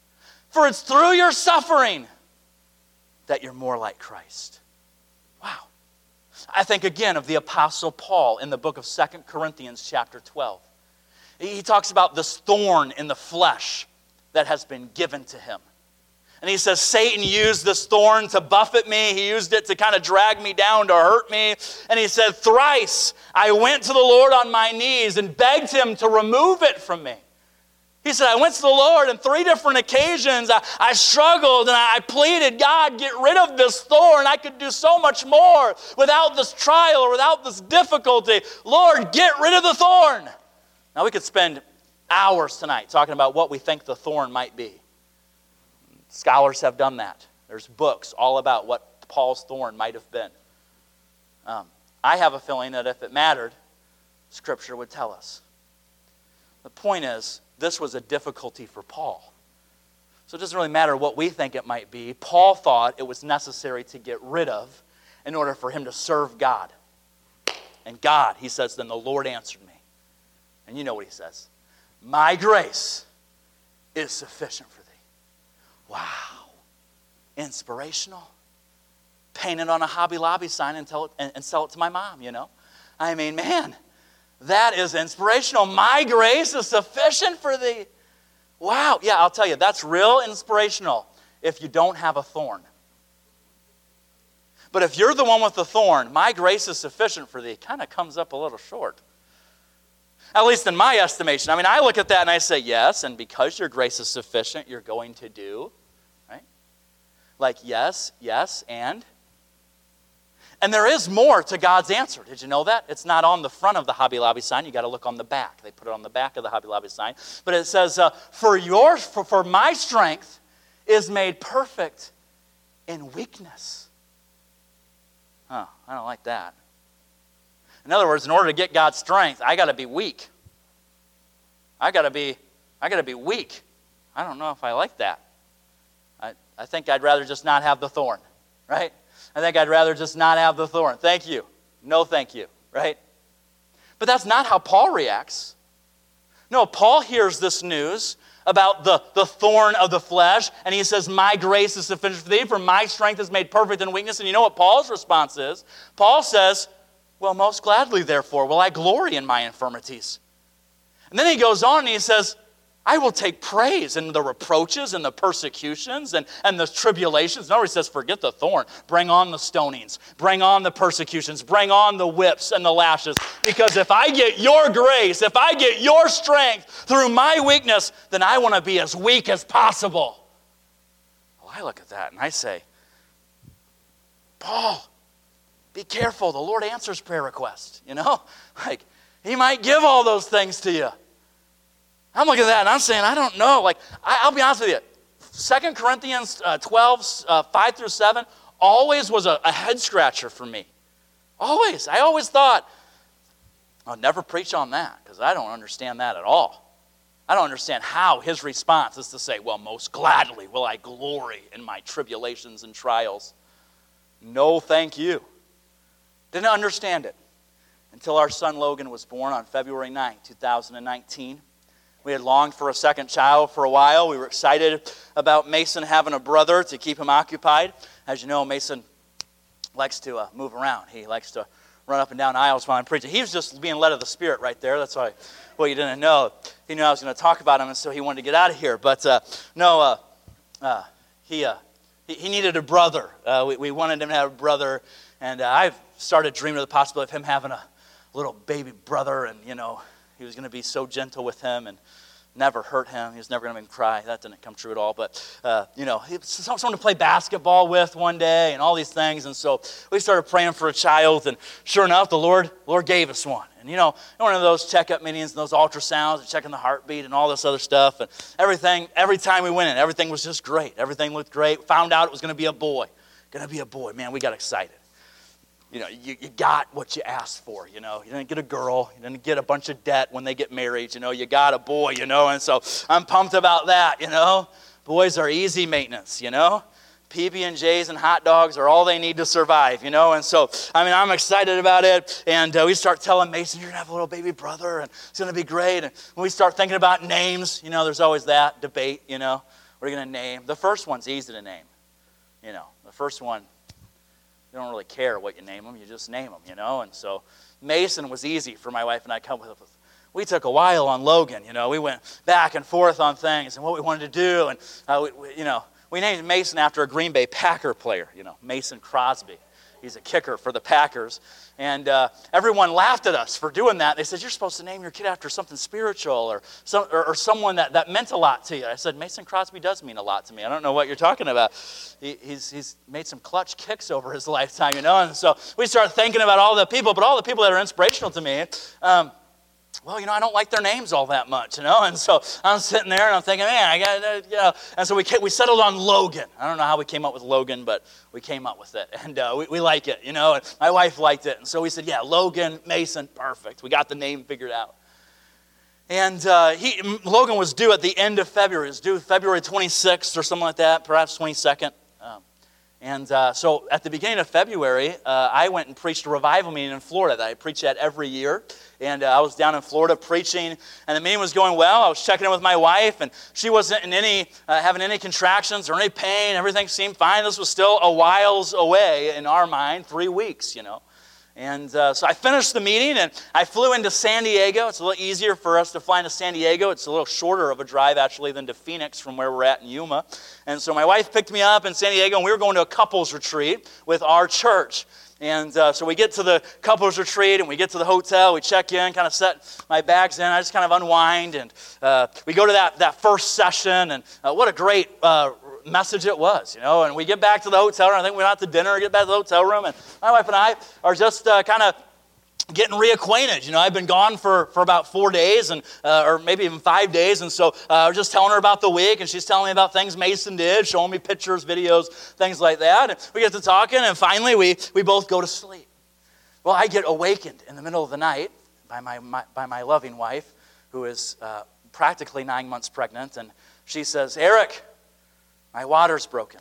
For it's through your suffering that you're more like Christ. Wow. I think again of the Apostle Paul in the book of Second Corinthians chapter twelve. He talks about this thorn in the flesh that has been given to him. And he says, Satan used this thorn to buffet me. He used it to kind of drag me down, to hurt me. And he said, thrice I went to the Lord on my knees and begged him to remove it from me. He said, I went to the Lord on three different occasions. I, I struggled and I pleaded, God, get rid of this thorn. I could do so much more without this trial or without this difficulty. Lord, get rid of the thorn. Now we could spend hours tonight talking about what we think the thorn might be. Scholars have done that. There's books all about what Paul's thorn might have been. Um, I have a feeling that if it mattered, Scripture would tell us. The point is, this was a difficulty for Paul. So it doesn't really matter what we think it might be. Paul thought it was necessary to get rid of in order for him to serve God. And God, he says, then the Lord answered me. And you know what he says. My grace is sufficient for thee. Wow. Inspirational. Paint it on a Hobby Lobby sign and, tell it, and, and sell it to my mom, you know. I mean, man, that is inspirational. My grace is sufficient for thee. Wow. Yeah, I'll tell you, that's real inspirational if you don't have a thorn. But if you're the one with the thorn, my grace is sufficient for thee, kind of comes up a little short. At least in my estimation. I mean, I look at that and I say, yes, and because your grace is sufficient, you're going to do, right? Like, yes, yes, and? And there is more to God's answer. Did you know that? It's not on the front of the Hobby Lobby sign. You got to look on the back. They put it on the back of the Hobby Lobby sign. But it says, uh, for, your, for, for my strength is made perfect in weakness. Huh, I don't like that. In other words, in order to get God's strength, I got to be weak. I got to be, I got to be weak. I don't know if I like that. I, I think I'd rather just not have the thorn, right? I think I'd rather just not have the thorn. Thank you. No thank you, right? But that's not how Paul reacts. No, Paul hears this news about the, the thorn of the flesh, and he says, my grace is sufficient for thee, for my strength is made perfect in weakness. And you know what Paul's response is? Paul says, well, most gladly, therefore, will I glory in my infirmities. And then he goes on and he says, I will take praise in the reproaches and the persecutions and, and the tribulations. No, he says, forget the thorn. Bring on the stonings. Bring on the persecutions. Bring on the whips and the lashes. Because if I get your grace, if I get your strength through my weakness, then I want to be as weak as possible. Well, I look at that and I say, Paul, be careful. The Lord answers prayer requests, you know? Like, he might give all those things to you. I'm looking at that and I'm saying, I don't know. Like, I, I'll be honest with you. Second Corinthians uh, twelve, uh, five through seven, always was a, a head scratcher for me. Always. I always thought, I'll never preach on that because I don't understand that at all. I don't understand how his response is to say, well, most gladly will I glory in my tribulations and trials. No, thank you. Didn't understand it until our son Logan was born on February ninth, two thousand nineteen. We had longed for a second child for a while. We were excited about Mason having a brother to keep him occupied. As you know, Mason likes to uh, move around. He likes to run up and down aisles while I'm preaching. He was just being led of the Spirit right there. That's why, well, you didn't know. He knew I was going to talk about him, and so he wanted to get out of here. But uh, no, uh, uh, he, uh, he he needed a brother. Uh, we, we wanted him to have a brother, and uh, I've started dreaming of the possibility of him having a little baby brother, and, you know, he was going to be so gentle with him and never hurt him. He was never going to make him cry. That didn't come true at all. But, uh, you know, he was someone to play basketball with one day and all these things. And so we started praying for a child. And sure enough, the Lord, Lord gave us one. And, you know, one of those checkup meetings and those ultrasounds and checking the heartbeat and all this other stuff. And everything, every time we went in, everything was just great. Everything looked great. Found out it was going to be a boy. Going to be a boy. Man, we got excited. You know, you, you got what you asked for, you know. You didn't get a girl. You didn't get a bunch of debt when they get married, you know. You got a boy, you know. And so I'm pumped about that, you know. Boys are easy maintenance, you know. P B and J's and hot dogs are all they need to survive, you know. And so, I mean, I'm excited about it. And uh, we start telling Mason, you're going to have a little baby brother, and it's going to be great. And when we start thinking about names, you know, there's always that debate, you know. What are you going to name? The first one's easy to name. You know, the first one, you don't really care what you name them. You just name them, you know. And so Mason was easy for my wife and I to come with. We took a while on Logan, you know. We went back and forth on things and what we wanted to do. And, uh, we, we, you know, we named Mason after a Green Bay Packer player, you know, Mason Crosby. He's a kicker for the Packers. And uh, everyone laughed at us for doing that. They said, you're supposed to name your kid after something spiritual or some, or, or someone that, that meant a lot to you. I said, Mason Crosby does mean a lot to me. I don't know what you're talking about. He, he's, he's made some clutch kicks over his lifetime, you know. And so we started thinking about all the people, but all the people that are inspirational to me, um, well, you know, I don't like their names all that much, you know. And so I'm sitting there and I'm thinking, man, I got, you know. And so we we settled on Logan. I don't know how we came up with Logan, but we came up with it. And uh, we, we like it, you know. And my wife liked it. And so we said, yeah, Logan, Mason, perfect. We got the name figured out. And uh, he Logan was due at the end of February. It was due February twenty-sixth or something like that, perhaps twenty-second. Um, and uh, so at the beginning of February, uh, I went and preached a revival meeting in Florida that I preach at every year. And uh, I was down in Florida preaching, and the meeting was going well. I was checking in with my wife, and she wasn't in any uh, having any contractions or any pain. Everything seemed fine. This was still a whiles away in our mind, three weeks, you know. And uh, so I finished the meeting, and I flew into San Diego. It's a little easier for us to fly into San Diego. It's a little shorter of a drive, actually, than to Phoenix from where we're at in Yuma. And so my wife picked me up in San Diego, and we were going to a couples retreat with our church. And uh, so we get to the couples retreat, and we get to the hotel. We check in, kind of set my bags in. I just kind of unwind, and uh, we go to that, that first session, and uh, what a great uh, message it was, you know. And we get back to the hotel room. I think we went out to dinner, get back to the hotel room, and my wife and I are just uh, kind of getting reacquainted. You know, I've been gone for, for about four days, and uh, or maybe even five days, and so uh, I was just telling her about the week, and she's telling me about things Mason did, showing me pictures, videos, things like that. And we get to talking, and finally we we both go to sleep. Well, I get awakened in the middle of the night by my, my by my loving wife, who is uh, practically nine months pregnant, and she says, Eric, my water's broken.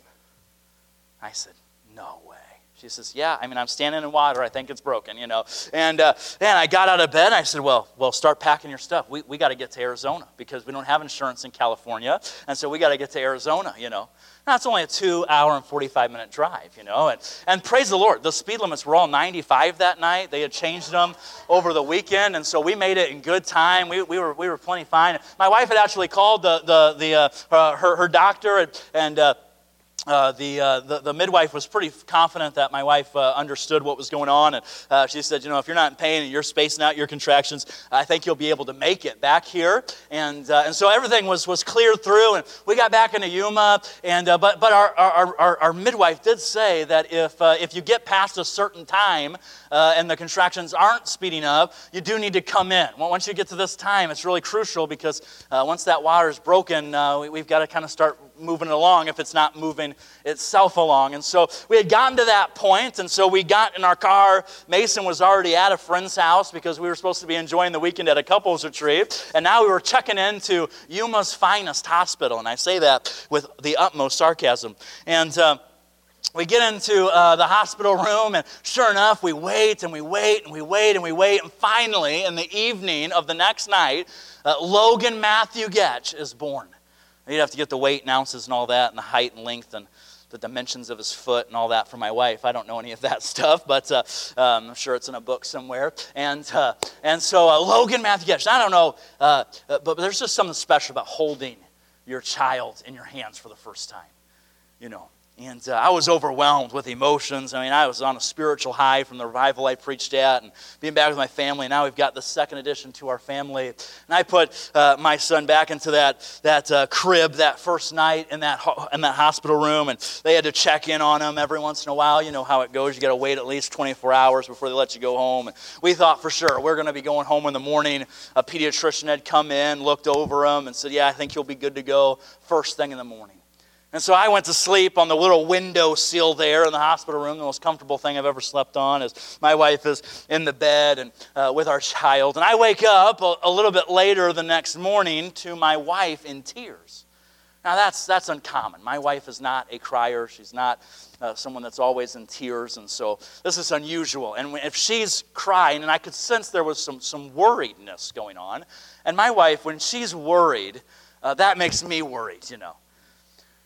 I said, no way. She says, yeah, I mean, I'm standing in water. I think it's broken, you know. And uh, and I got out of bed, and I said, well, well, start packing your stuff. We we got to get to Arizona because we don't have insurance in California, and so we got to get to Arizona, you know. Now, it's only a two-hour and forty-five-minute drive, you know. And, and praise the Lord, the speed limits were all ninety-five that night. They had changed them over the weekend, and so we made it in good time. We we were we were plenty fine. My wife had actually called the the the uh, her her doctor and. and uh, Uh, the, uh, the the midwife was pretty confident that my wife uh, understood what was going on, and uh, she said, you know, if you're not in pain and you're spacing out your contractions, I think you'll be able to make it back here. And uh, and so everything was was cleared through, and we got back into Yuma. And uh, but but our our, our our midwife did say that if uh, if you get past a certain time uh, and the contractions aren't speeding up, you do need to come in. Well, once you get to this time, it's really crucial because uh, once that water is broken, uh, we, we've got to kind of start moving it along if it's not moving itself along. And so we had gotten to that point, and so we got in our car. Mason was already at a friend's house because we were supposed to be enjoying the weekend at a couples retreat, and now we were checking into Yuma's finest hospital, and I say that with the utmost sarcasm. And uh, we get into uh, the hospital room, and sure enough, we wait and we wait and we wait and we wait, and finally, in the evening of the next night, uh, Logan Matthew Getch is born. You'd have to get the weight and ounces and all that, and the height and length and the dimensions of his foot and all that for my wife. I don't know any of that stuff, but uh, um, I'm sure it's in a book somewhere. And uh, and so uh, Logan Matthew Getch, I don't know, uh, but there's just something special about holding your child in your hands for the first time, you know. And uh, I was overwhelmed with emotions. I mean, I was on a spiritual high from the revival I preached at and being back with my family. Now we've got the second addition to our family. And I put uh, my son back into that that uh, crib that first night in that ho- in that hospital room. And they had to check in on him every once in a while. You know how it goes. You got to wait at least twenty-four hours before they let you go home. And we thought for sure we're going to be going home in the morning. A pediatrician had come in, looked over him, and said, yeah, I think you'll be good to go first thing in the morning. And so I went to sleep on the little window sill there in the hospital room, the most comfortable thing I've ever slept on, as my wife is in the bed and uh, with our child. And I wake up a, a little bit later the next morning to my wife in tears. Now that's that's uncommon. My wife is not a crier. She's not uh, someone that's always in tears, and so this is unusual. And when, if she's crying, and I could sense there was some, some worriedness going on, and my wife, when she's worried, uh, that makes me worried, you know.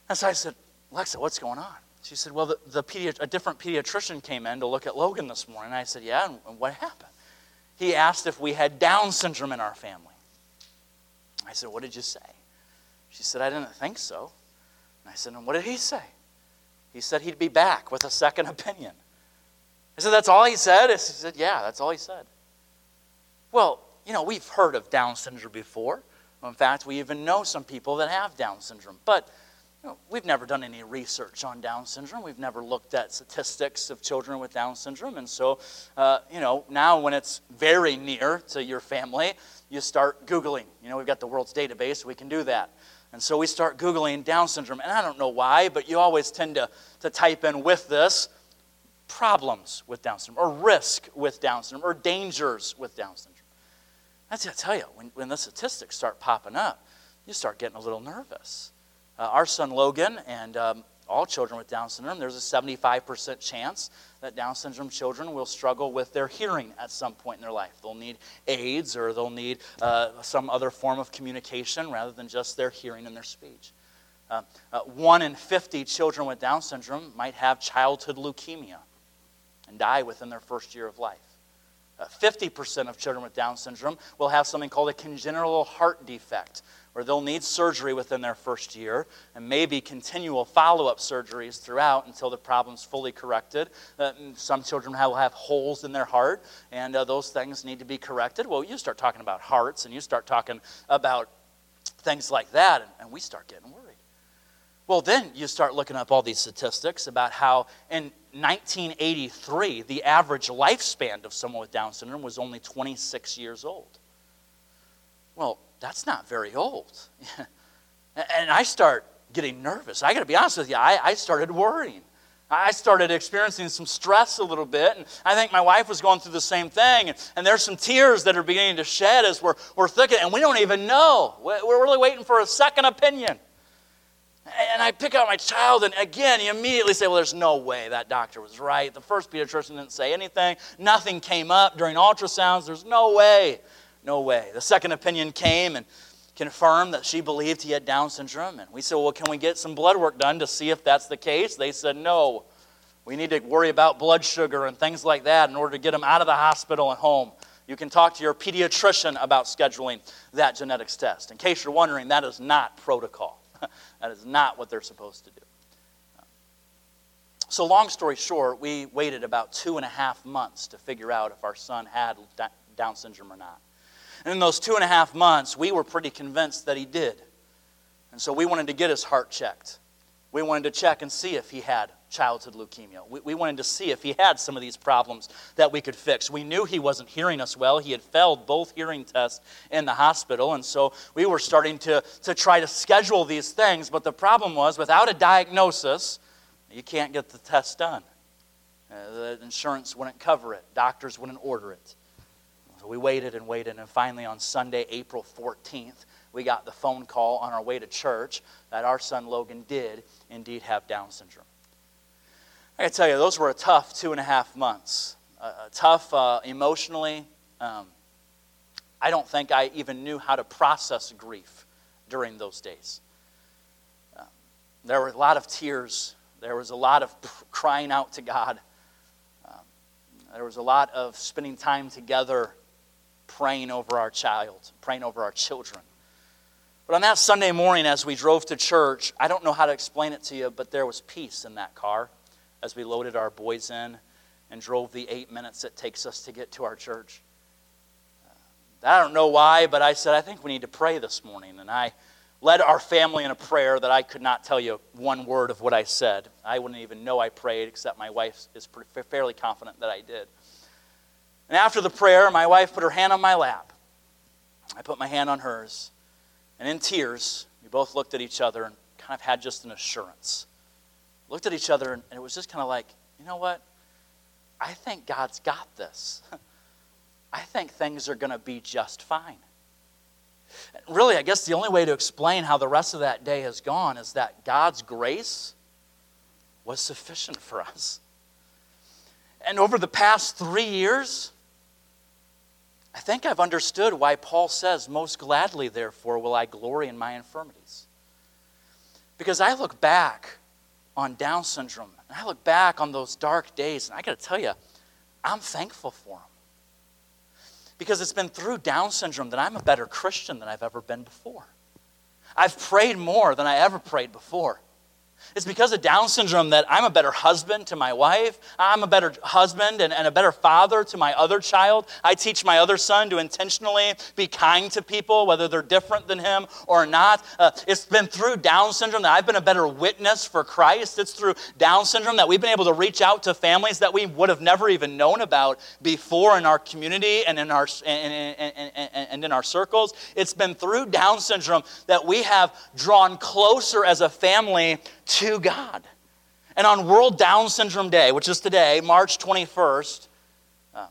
And so I said, Alexa, what's going on? She said, well, the, the pedi- a different pediatrician came in to look at Logan this morning. And I said, yeah, and, and what happened? He asked if we had Down syndrome in our family. I said, what did you say? She said, I didn't think so. And I said, and what did he say? He said he'd be back with a second opinion. I said, that's all he said? He said, yeah, that's all he said. Well, you know, we've heard of Down syndrome before. In fact, we even know some people that have Down syndrome. But you know, we've never done any research on Down syndrome. We've never looked at statistics of children with Down syndrome. And so, uh, you know, now when it's very near to your family, you start Googling. You know, we've got the world's database. We can do that. And so we start Googling Down syndrome. And I don't know why, but you always tend to, to type in with this problems with Down syndrome, or risk with Down syndrome, or dangers with Down syndrome. That's what I tell you, when, when the statistics start popping up, you start getting a little nervous. Uh, our son Logan and um, all children with Down syndrome, there's a seventy-five percent chance that Down syndrome children will struggle with their hearing at some point in their life. They'll need aids, or they'll need uh, some other form of communication rather than just their hearing and their speech. Uh, uh, one in fifty children with Down syndrome might have childhood leukemia and die within their first year of life. Uh, fifty percent of children with Down syndrome will have something called a congenital heart defect, where they'll need surgery within their first year and maybe continual follow-up surgeries throughout until the problem's fully corrected. Uh, some children will have holes in their heart, and uh, those things need to be corrected. Well, you start talking about hearts, and you start talking about things like that, and, and we start getting worried. Well, then you start looking up all these statistics about how in nineteen eighty-three, the average lifespan of someone with Down syndrome was only twenty-six years old. Well, that's not very old. And I start getting nervous. I got to be honest with you, I, I started worrying. I started experiencing some stress a little bit, and I think my wife was going through the same thing. And, and there's some tears that are beginning to shed as we're, we're thinking, and we don't even know. We're really waiting for a second opinion. And I pick out my child, and again, you immediately say, well, there's no way that doctor was right. The first pediatrician didn't say anything. Nothing came up during ultrasounds. There's no way. No way. The second opinion came and confirmed that she believed he had Down syndrome. And we said, well, can we get some blood work done to see if that's the case? They said, no. We need to worry about blood sugar and things like that in order to get him out of the hospital and home. You can talk to your pediatrician about scheduling that genetics test. In case you're wondering, that is not protocol. That is not what they're supposed to do. So long story short, we waited about two and a half months to figure out if our son had Down syndrome or not. And in those two and a half months, we were pretty convinced that he did. And so we wanted to get his heart checked. We wanted to check and see if he had childhood leukemia. We, we wanted to see if he had some of these problems that we could fix. We knew he wasn't hearing us well. He had failed both hearing tests in the hospital, and so we were starting to, to try to schedule these things. But the problem was, without a diagnosis, you can't get the test done. Uh, the insurance wouldn't cover it. Doctors wouldn't order it. So we waited and waited, and finally on Sunday, April fourteenth, we got the phone call on our way to church that our son Logan did indeed have Down syndrome. I gotta tell you, those were a tough two and a half months. Uh, tough uh, emotionally. Um, I don't think I even knew how to process grief during those days. Uh, there were a lot of tears. There was a lot of crying out to God. Um, there was a lot of spending time together praying over our child, praying over our children. But on that Sunday morning as we drove to church, I don't know how to explain it to you, but there was peace in that car as we loaded our boys in and drove the eight minutes it takes us to get to our church. I don't know why, but I said, I think we need to pray this morning. And I led our family in a prayer that I could not tell you one word of what I said. I wouldn't even know I prayed, except my wife is fairly confident that I did. And after the prayer, my wife put her hand on my lap. I put my hand on hers. And in tears, we both looked at each other and kind of had just an assurance. Looked at each other, and it was just kind of like, you know what? I think God's got this. I think things are going to be just fine. Really, I guess the only way to explain how the rest of that day has gone is that God's grace was sufficient for us. And over the past three years, I think I've understood why Paul says, most gladly, therefore, will I glory in my infirmities. Because I look back on Down syndrome, and I look back on those dark days, and I got to tell you, I'm thankful for them. Because it's been through Down syndrome that I'm a better Christian than I've ever been before. I've prayed more than I ever prayed before. It's because of Down syndrome that I'm a better husband to my wife. I'm a better husband and, and a better father to my other child. I teach my other son to intentionally be kind to people, whether they're different than him or not. Uh, it's been through Down syndrome that I've been a better witness for Christ. It's through Down syndrome that we've been able to reach out to families that we would have never even known about before in our community and in our and, and, and, and in our circles. It's been through Down syndrome that we have drawn closer as a family to God. And on World Down Syndrome Day, which is today, March twenty-first, uh,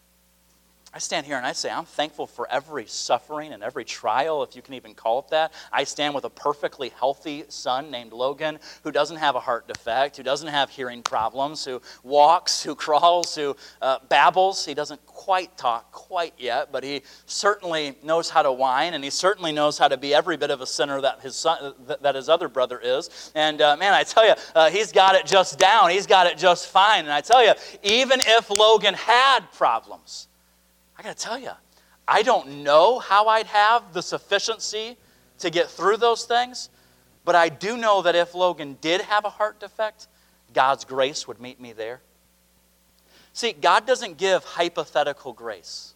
I stand here and I say I'm thankful for every suffering and every trial, if you can even call it that. I stand with a perfectly healthy son named Logan, who doesn't have a heart defect, who doesn't have hearing problems, who walks, who crawls, who uh, babbles. He doesn't quite talk quite yet, but he certainly knows how to whine, and he certainly knows how to be every bit of a sinner that his son, that his other brother is. And uh, man, I tell you, uh, he's got it just down. He's got it just fine. And I tell you, even if Logan had problems, I got to tell you, I don't know how I'd have the sufficiency to get through those things, but I do know that if Logan did have a heart defect, God's grace would meet me there. See, God doesn't give hypothetical grace.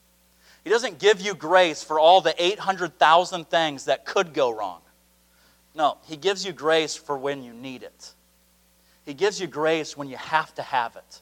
He doesn't give you grace for all the eight hundred thousand things that could go wrong. No, He gives you grace for when you need it. He gives you grace when you have to have it.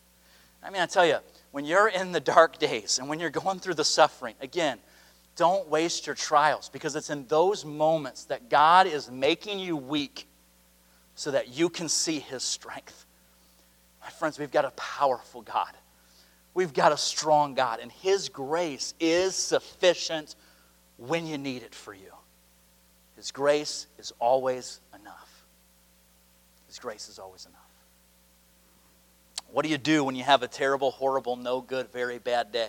I mean, I tell you, when you're in the dark days and when you're going through the suffering, again, don't waste your trials, because it's in those moments that God is making you weak so that you can see His strength. My friends, we've got a powerful God. We've got a strong God, and His grace is sufficient when you need it for you. His grace is always enough. His grace is always enough. What do you do when you have a terrible, horrible, no good, very bad day?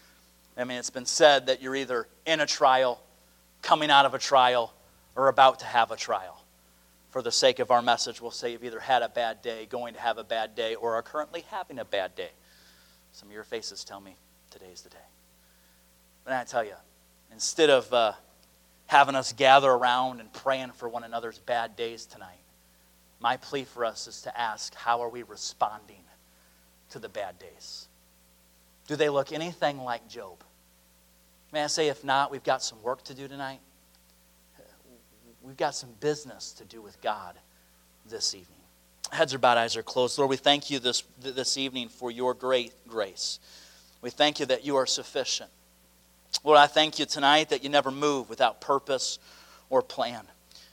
I mean, it's been said that you're either in a trial, coming out of a trial, or about to have a trial. For the sake of our message, we'll say you've either had a bad day, going to have a bad day, or are currently having a bad day. Some of your faces tell me today's the day. But I tell you, instead of uh, having us gather around and praying for one another's bad days tonight, my plea for us is to ask, how are we responding to the bad days? Do they look anything like Job? May I say, if not, we've got some work to do tonight. We've got some business to do with God this evening. Heads are bowed, eyes are closed. Lord, we thank you this, this evening for your great grace. We thank you that you are sufficient. Lord, I thank you tonight that you never move without purpose or plan.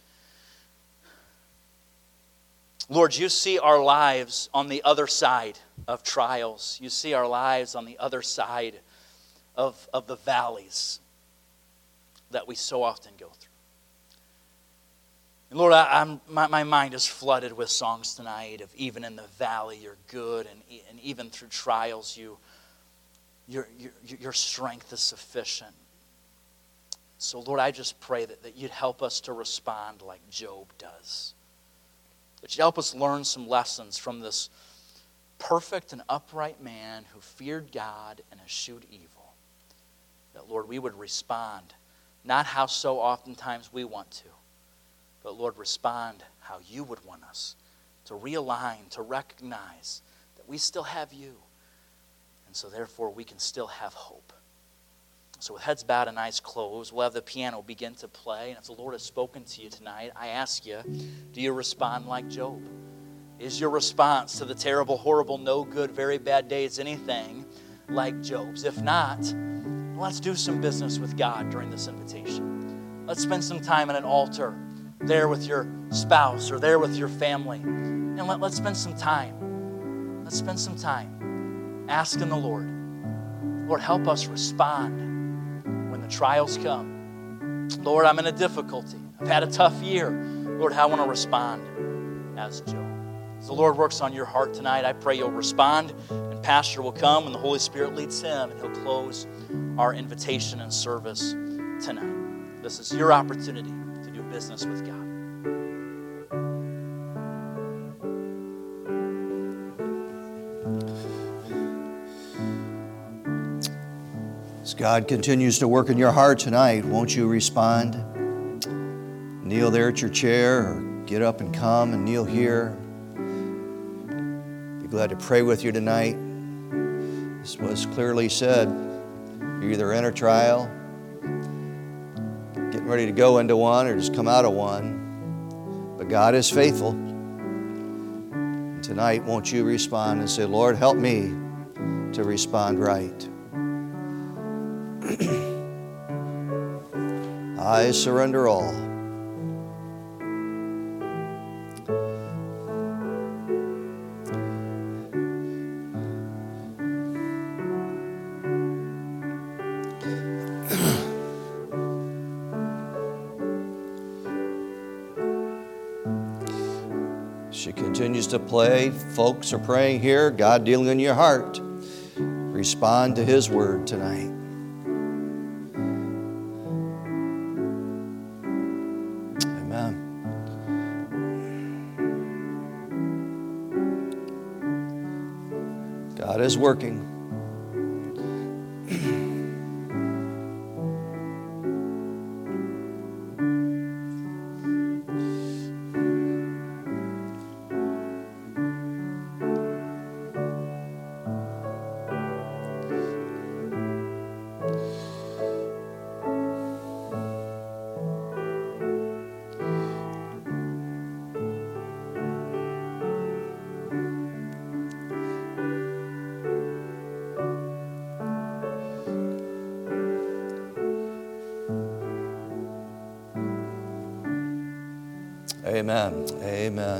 Lord, you see our lives on the other side of trials. You see our lives on the other side of, of the valleys that we so often go through. And Lord, I, I'm, my, my mind is flooded with songs tonight of even in the valley you're good, and, and even through trials you, your, your, your strength is sufficient. So Lord, I just pray that, that you'd help us to respond like Job does. That you'd help us learn some lessons from this perfect and upright man who feared God and eschewed evil. That, Lord, we would respond, not how so oftentimes we want to, but, Lord, respond how you would want us to realign, to recognize that we still have you. And so, therefore, we can still have hope. So with heads bowed and eyes closed, we'll have the piano begin to play. And if the Lord has spoken to you tonight, I ask you, do you respond like Job? Is your response to the terrible, horrible, no good, very bad days anything like Job's? If not, let's do some business with God during this invitation. Let's spend some time at an altar there with your spouse or there with your family. And let, let's spend some time. Let's spend some time asking the Lord, Lord, help us respond when the trials come. Lord, I'm in a difficulty. I've had a tough year. Lord, how I want to respond as Job. As the Lord works on your heart tonight, I pray you'll respond, and Pastor will come and the Holy Spirit leads him, and he'll close our invitation and service tonight. This is your opportunity to do business with God. God continues to work in your heart tonight, won't you respond? Kneel there at your chair, or get up and come and kneel here. Be glad to pray with you tonight. This was clearly said. You're either in a trial, getting ready to go into one, or just come out of one. But God is faithful. And tonight, won't you respond and say, Lord, help me to respond right. I surrender all. She continues to play. Folks are praying here. God dealing in your heart. Respond to His word tonight. Amen. God is working. Amen. Amen.